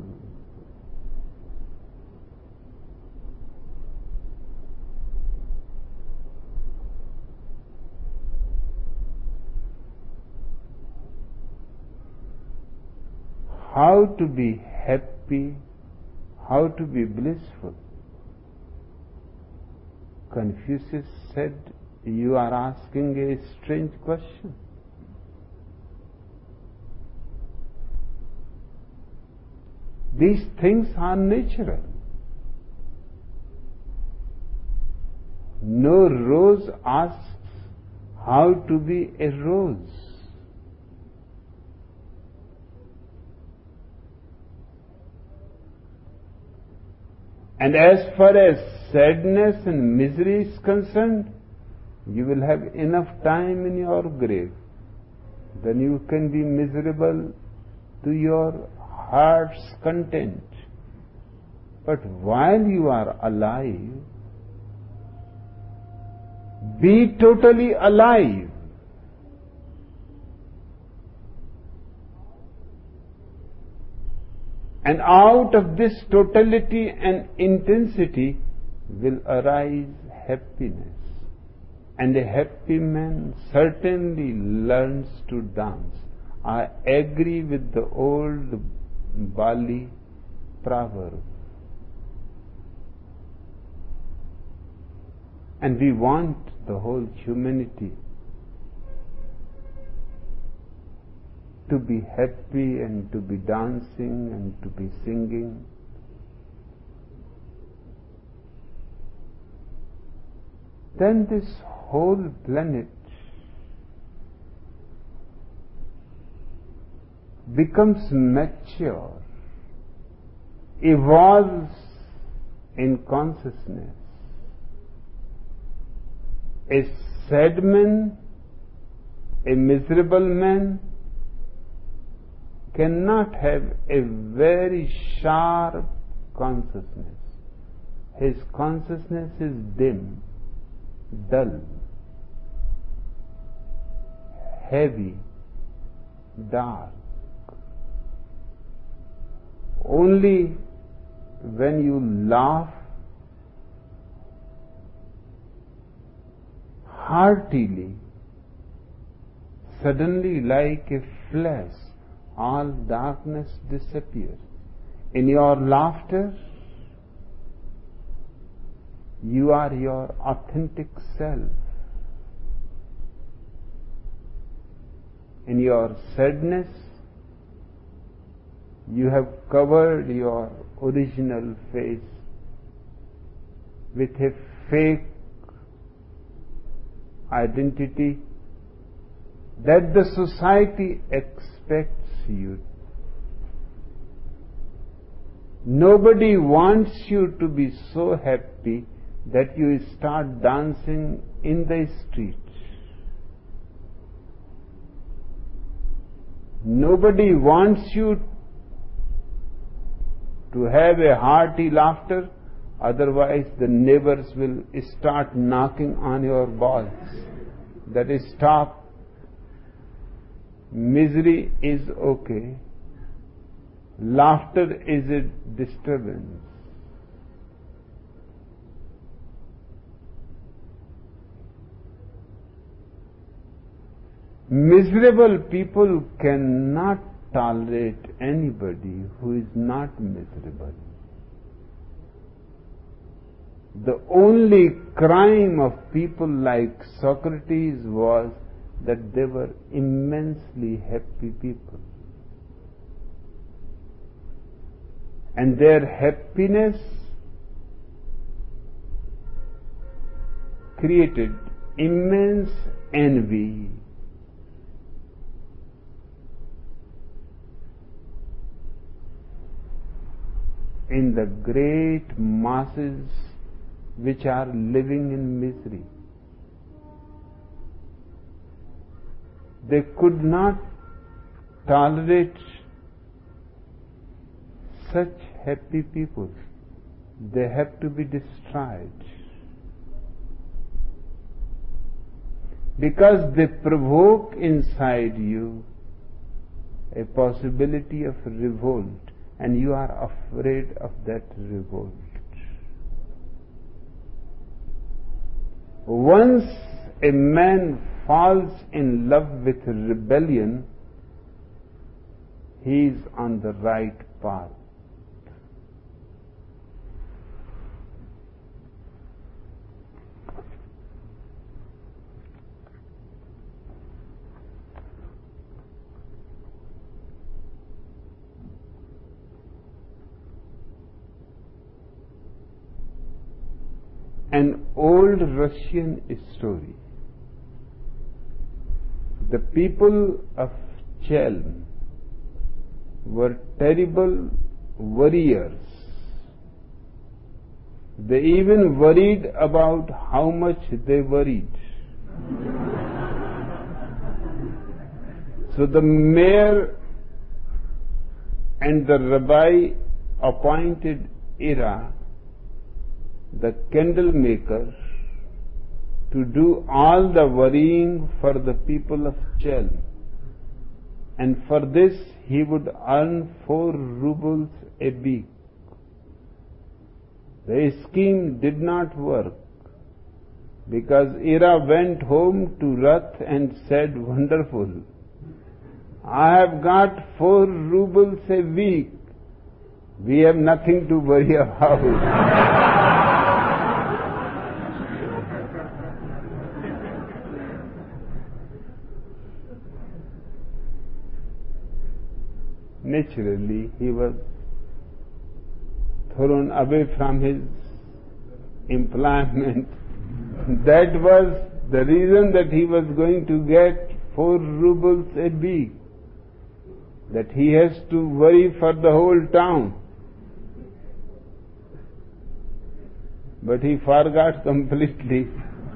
how to be happy, how to be blissful. Confucius said, "You are asking a strange question. These things are natural. No rose asks how to be a rose. And as far as sadness and misery is concerned, you will have enough time in your grave. Then you can be miserable to your heart's content. But while you are alive, be totally alive. And out of this totality and intensity will arise happiness. And a happy man certainly learns to dance. I agree with the old Bali proverb. And we want the whole humanity to be happy and to be dancing and to be singing. Then this whole planet becomes mature, evolves in consciousness. A sad man, a miserable man, cannot have a very sharp consciousness. His consciousness is dim, dull, heavy, dark. Only when you laugh heartily, suddenly like a flash, all darkness disappears. In your laughter, you are your authentic self. In your sadness, you have covered your original face with a fake identity that the society expects you. Nobody wants you to be so happy that you start dancing in the street. Nobody wants you to have a hearty laughter, otherwise the neighbors will start knocking on your balls. That is, stop. Misery is okay. Laughter is a disturbance. Miserable people cannot tolerate anybody who is not miserable. The only crime of people like Socrates was that they were immensely happy people. And their happiness created immense envy. in the great masses which are living in misery. They could not tolerate such happy people. They have to be destroyed. Because they provoke inside you a possibility of revolt, and you are afraid of that revolt. Once a man falls in love with rebellion, he is on the right path. An old Russian story. The people of Chelm were terrible worriers. They even worried about how much they worried. So the mayor and the rabbi appointed Ira, the candle maker, to do all the worrying for the people of Chelm. And for this he would earn four rubles a week. The scheme did not work, because Ira went home to Rath and said, "Wonderful, I have got four rubles a week. We have nothing to worry about." Naturally, he was thrown away from his employment. That was the reason that he was going to get four rubles a week, that he has to worry for the whole town. But he forgot completely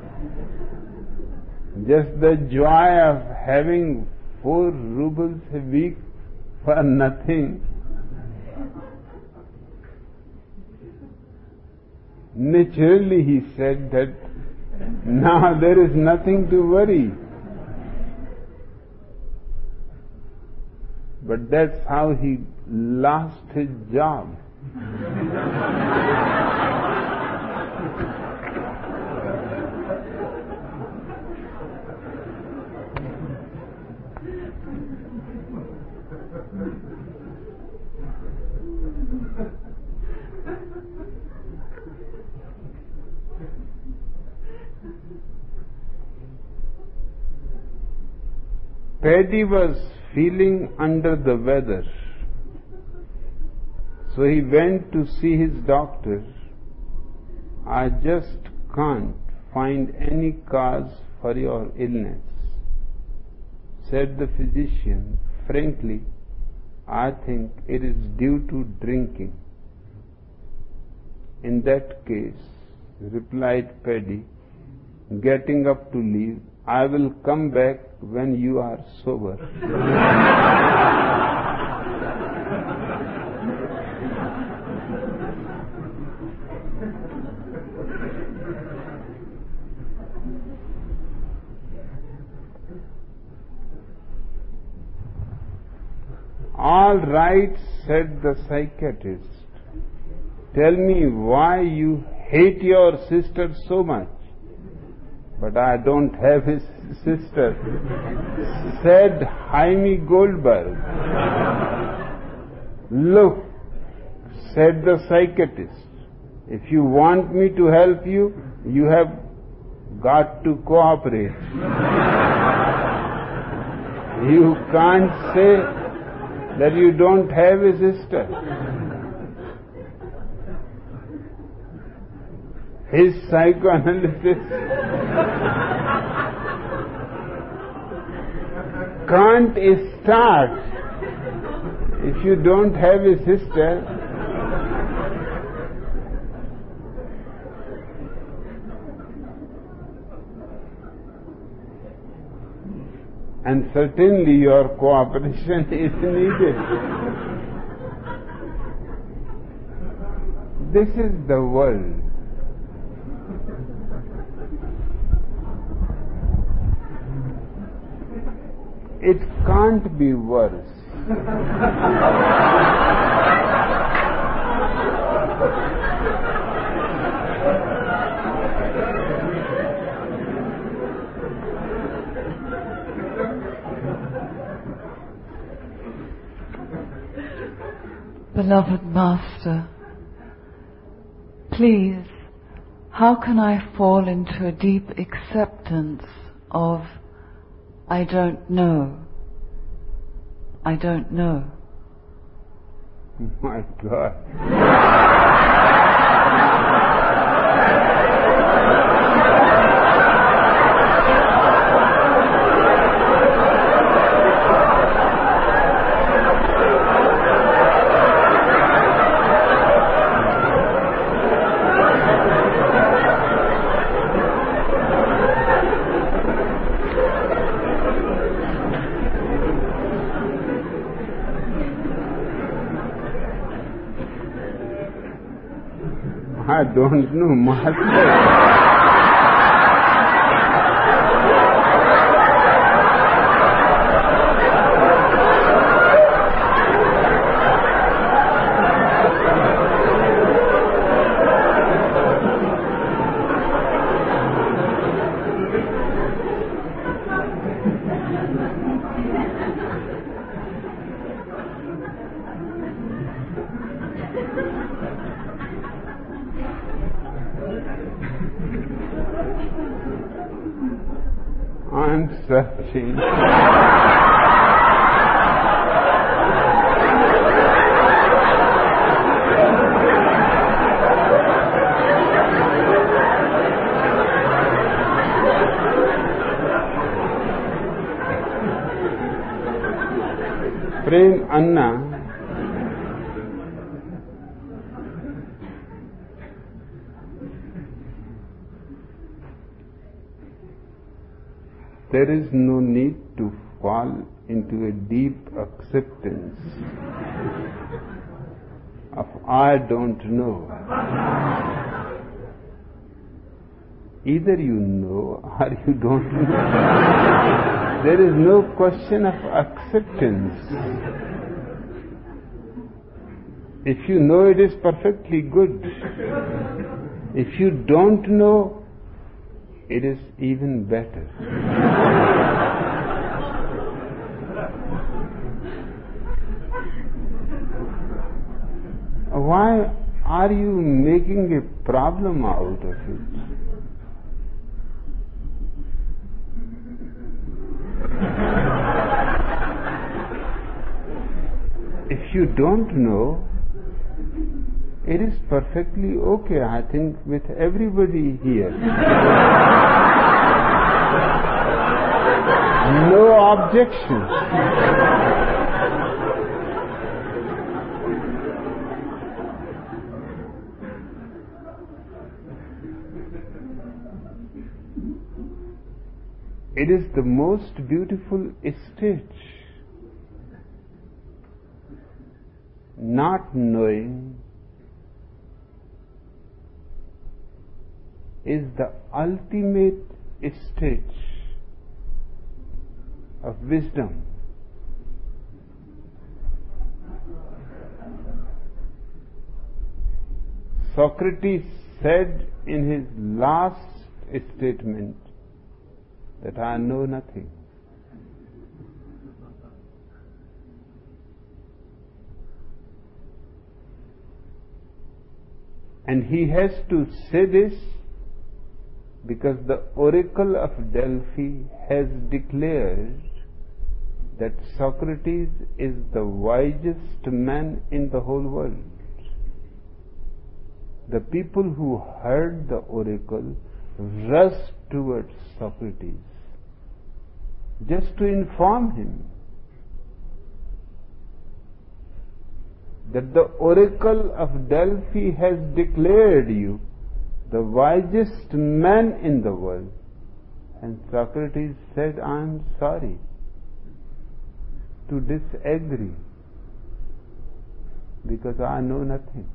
just the joy of having four rubles a week for nothing. Naturally, he said that now there is nothing to worry. But that's how he lost his job. Paddy was feeling under the weather, so he went to see his doctor. "I just can't find any cause for your illness," said the physician. "Frankly, I think it is due to drinking." "In that case," replied Paddy, getting up to leave, "I will come back when you are sober." "All right," said the psychiatrist. "Tell me why you hate your sister so much." "But I don't have his sister," said Jaime Goldberg. "Look," said the psychiatrist, "if you want me to help you, you have got to cooperate. You can't say that you don't have a sister." His psychoanalysis can't start if you don't have a sister. And certainly your cooperation is needed. This is the world. It can't be worse. Beloved Master, please, how can I fall into a deep acceptance of I don't know, I don't know? My God. I don't know, Master. I'm searching. Prem Anna, there is no need to fall into a deep acceptance of I don't know. Either you know or you don't know. There is no question of acceptance. If you know, it is perfectly good. If you don't know, it is even better. Why are you making a problem out of it? If you don't know, it is perfectly okay, I think, with everybody here. No objection. It is the most beautiful state. Not knowing is the ultimate stage of wisdom. Socrates said in his last statement that I know nothing. And he has to say this because the oracle of Delphi has declared that Socrates is the wisest man in the whole world. The people who heard the oracle rushed towards Socrates just to inform him that the oracle of Delphi has declared you the wisest man in the world. And Socrates said, I am sorry, to disagree because I know nothing.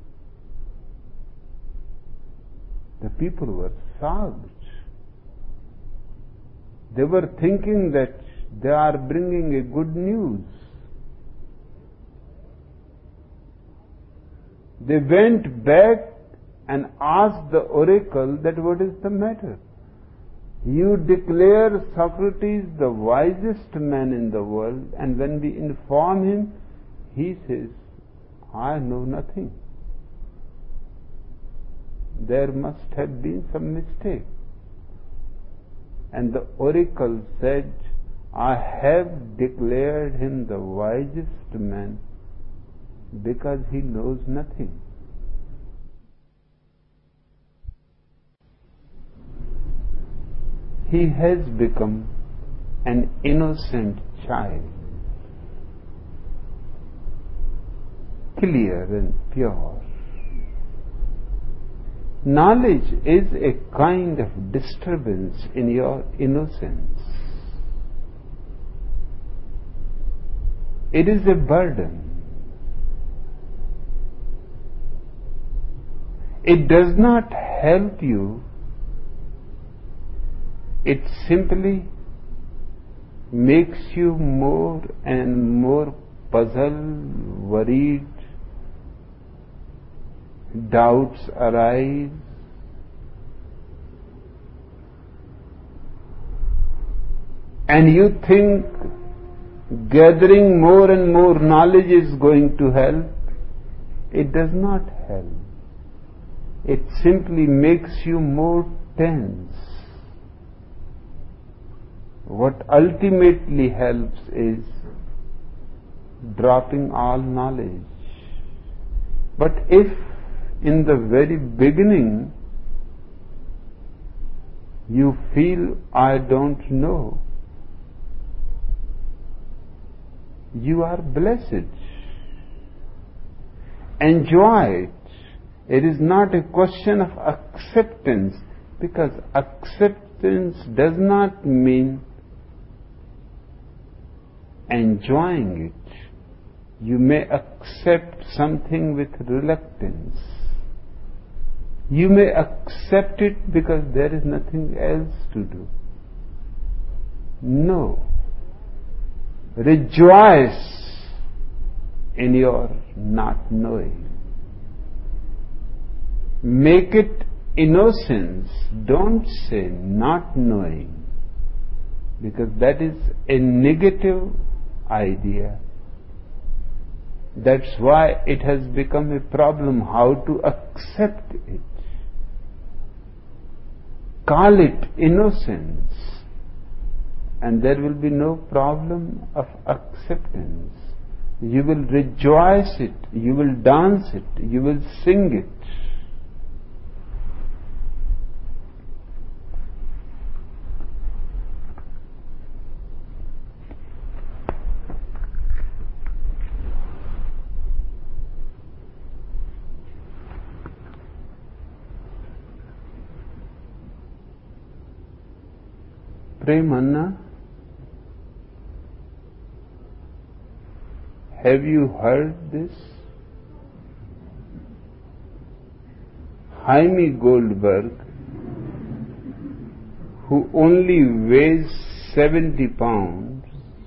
The people were shocked. They were thinking that they are bringing a good news. They went back and asked the oracle that what is the matter? You declare Socrates the wisest man in the world, and when we inform him, he says, I know nothing. There must have been some mistake. And the oracle said, I have declared him the wisest man because he knows nothing. He has become an innocent child, clear and pure. Knowledge is a kind of disturbance in your innocence. It is a burden. It does not help you. It simply makes you more and more puzzled, worried. Doubts arise. And you think gathering more and more knowledge is going to help. It does not help. It simply makes you more tense. What ultimately helps is dropping all knowledge. But if in the very beginning you feel, I don't know, you are blessed. Enjoy it. It is not a question of acceptance, because acceptance does not mean enjoying it. You may accept something with reluctance. You may accept it because there is nothing else to do. No. Rejoice in your not knowing. Make it innocence. Don't say not knowing, because that is a negative idea. That's why it has become a problem how to accept it. Call it innocence, and there will be no problem of acceptance. You will rejoice it, you will dance it, you will sing it. Premanna, have you heard this? Jaime Goldberg, who only weighs seventy pounds,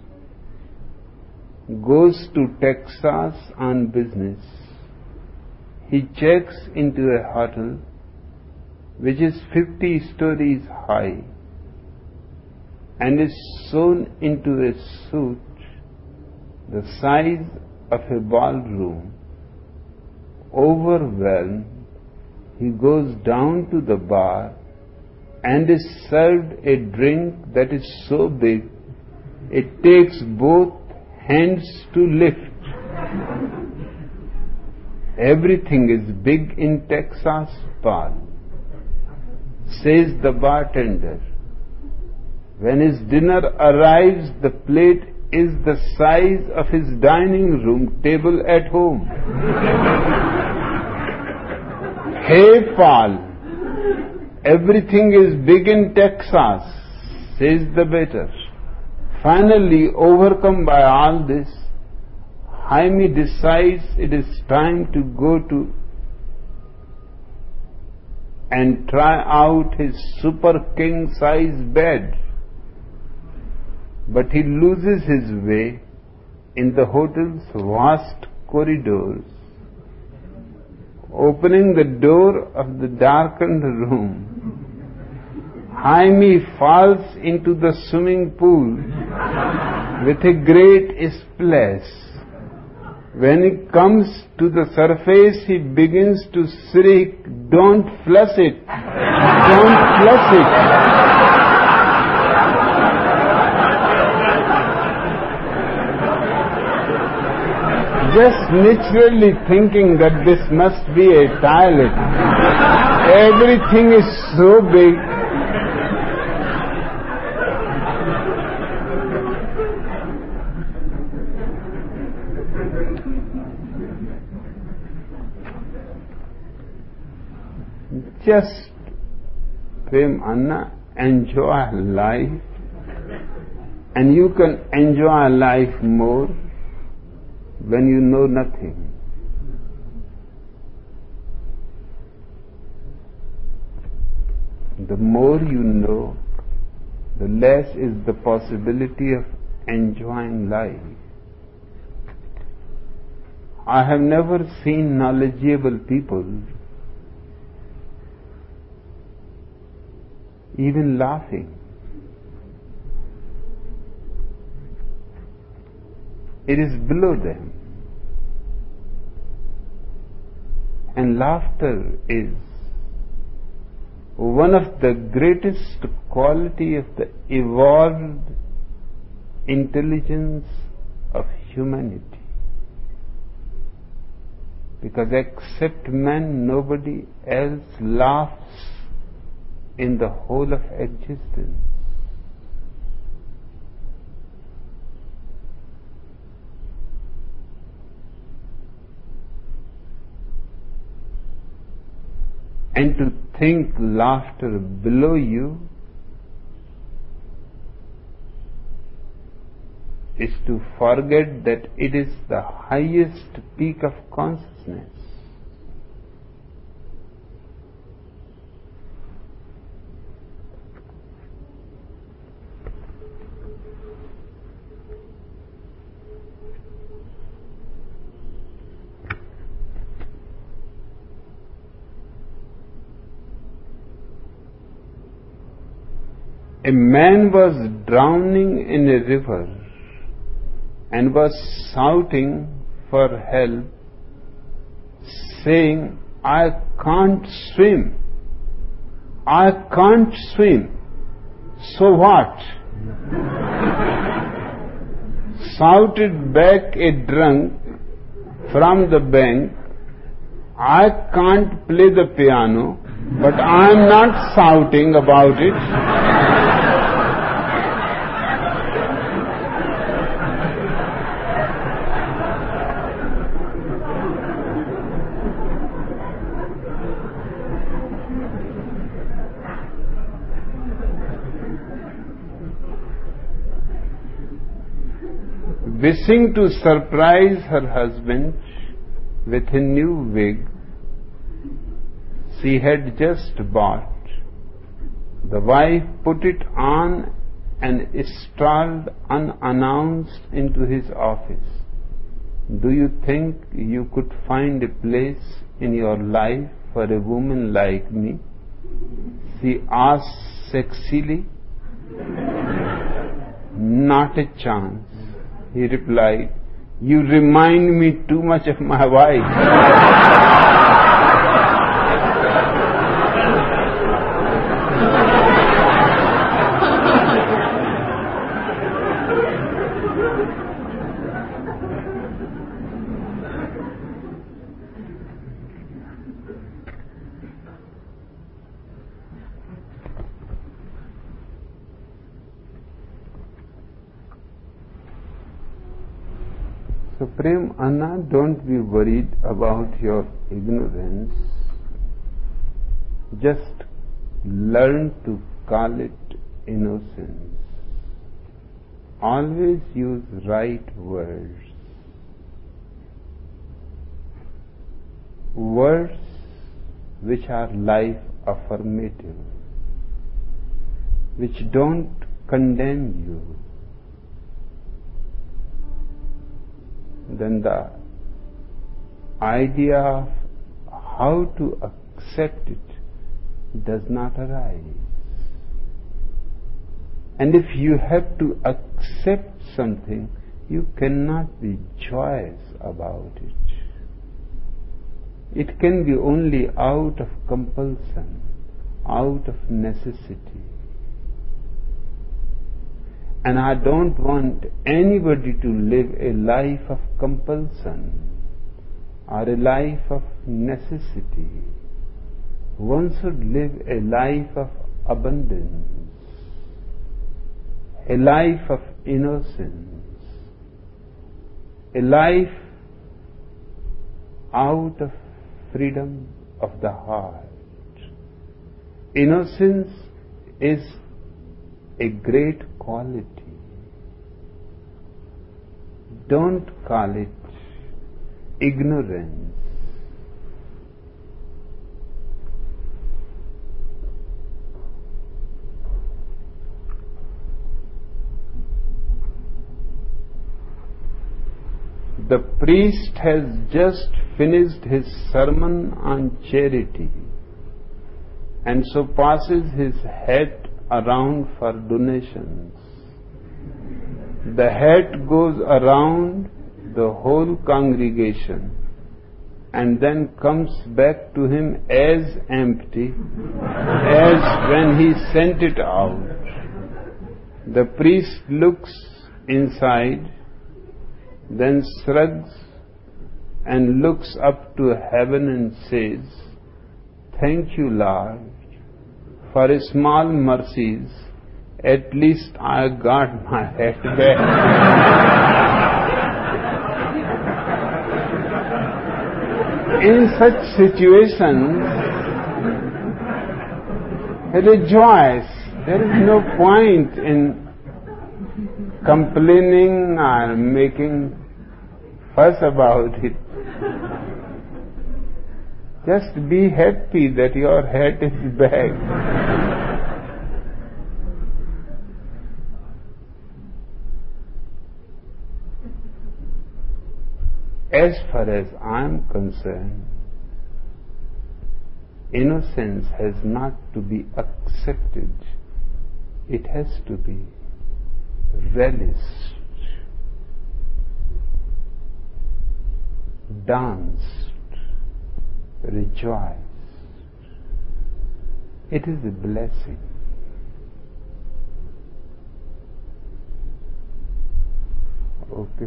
goes to Texas on business. He checks into a hotel which is fifty stories high and is sewn into a suit the size of a ballroom. Overwhelmed, he goes down to the bar and is served a drink that is so big it takes both hands to lift. Everything is big in Texas, Paul, says the bartender. When his dinner arrives, the plate is the size of his dining room table at home. Hey, Paul, everything is big in Texas, says the waiter. Finally, overcome by all this, Jaime decides it is time to go to and try out his super king size bed. But he loses his way in the hotel's vast corridors. Opening the door of the darkened room, Jaime falls into the swimming pool with a great splash. When he comes to the surface, he begins to shriek, "Don't flush it! Don't flush it!" Just naturally thinking that this must be a toilet. Everything is so big. Just, Prem Anna, enjoy life, and you can enjoy life more when you know nothing. The more you know, the less is the possibility of enjoying life. I have never seen knowledgeable people even laughing. It is below them. And laughter is one of the greatest quality of the evolved intelligence of humanity. Because except man, nobody else laughs in the whole of existence. And to think laughter below you is to forget that it is the highest peak of consciousness. A man was drowning in a river and was shouting for help, saying, "I can't swim. I can't swim." "So what?" shouted back a drunk from the bank. "I can't play the piano, but I am not shouting about it." Wishing to surprise her husband with a new wig she had just bought, the wife put it on and strolled unannounced into his office. "Do you think you could find a place in your life for a woman like me?" she asked sexily. "Not a chance," he replied. "You remind me too much of my wife." So Prem Anna, don't be worried about your ignorance. Just learn to call it innocence. always use right words. Words which are life affirmative, which don't condemn you. Then the idea of how to accept it does not arise. And if you have to accept something, you cannot be joyous about it. It can be only out of compulsion, out of necessity. And I don't want anybody to live a life of compulsion or a life of necessity. One should live a life of abundance, a life of innocence, a life out of freedom of the heart. Innocence is a great quality. Don't call it ignorance. The priest has just finished his sermon on charity and so passes his hat around for donations. The hat goes around the whole congregation and then comes back to him as empty as when he sent it out. The priest looks inside, then shrugs and looks up to heaven and says, "Thank you, Lord, for small mercies. At least I got my hat back." In such situations, rejoice. There is no point in complaining or making fuss about it. Just be happy that your hat is back. As far as I am concerned, innocence has not to be accepted. It has to be relished, danced, rejoiced. It is a blessing. Okay,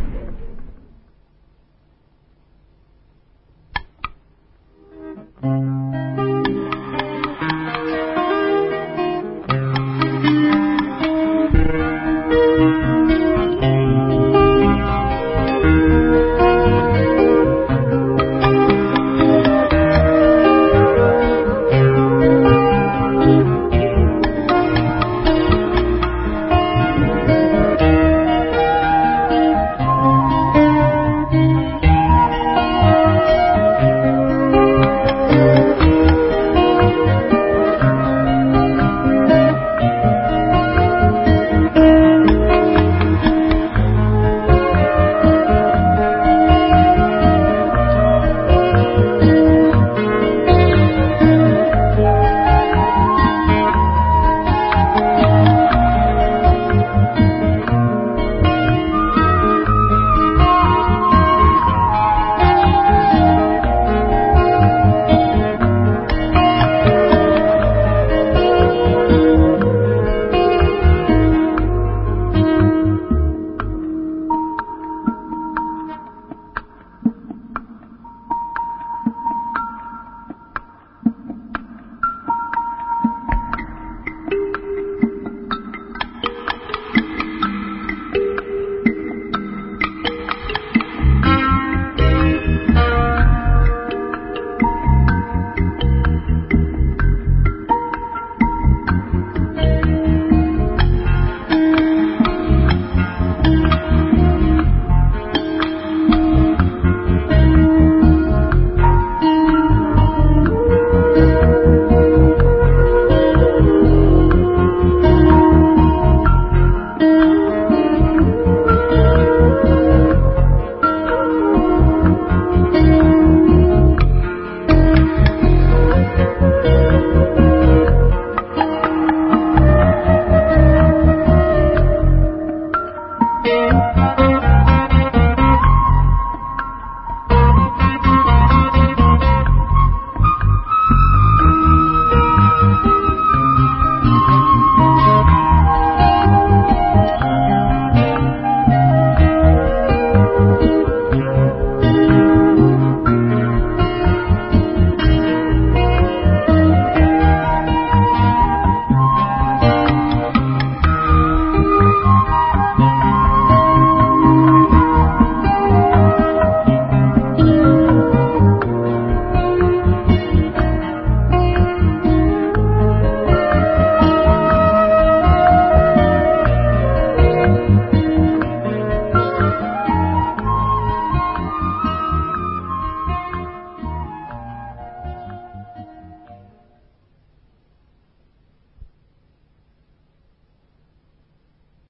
man.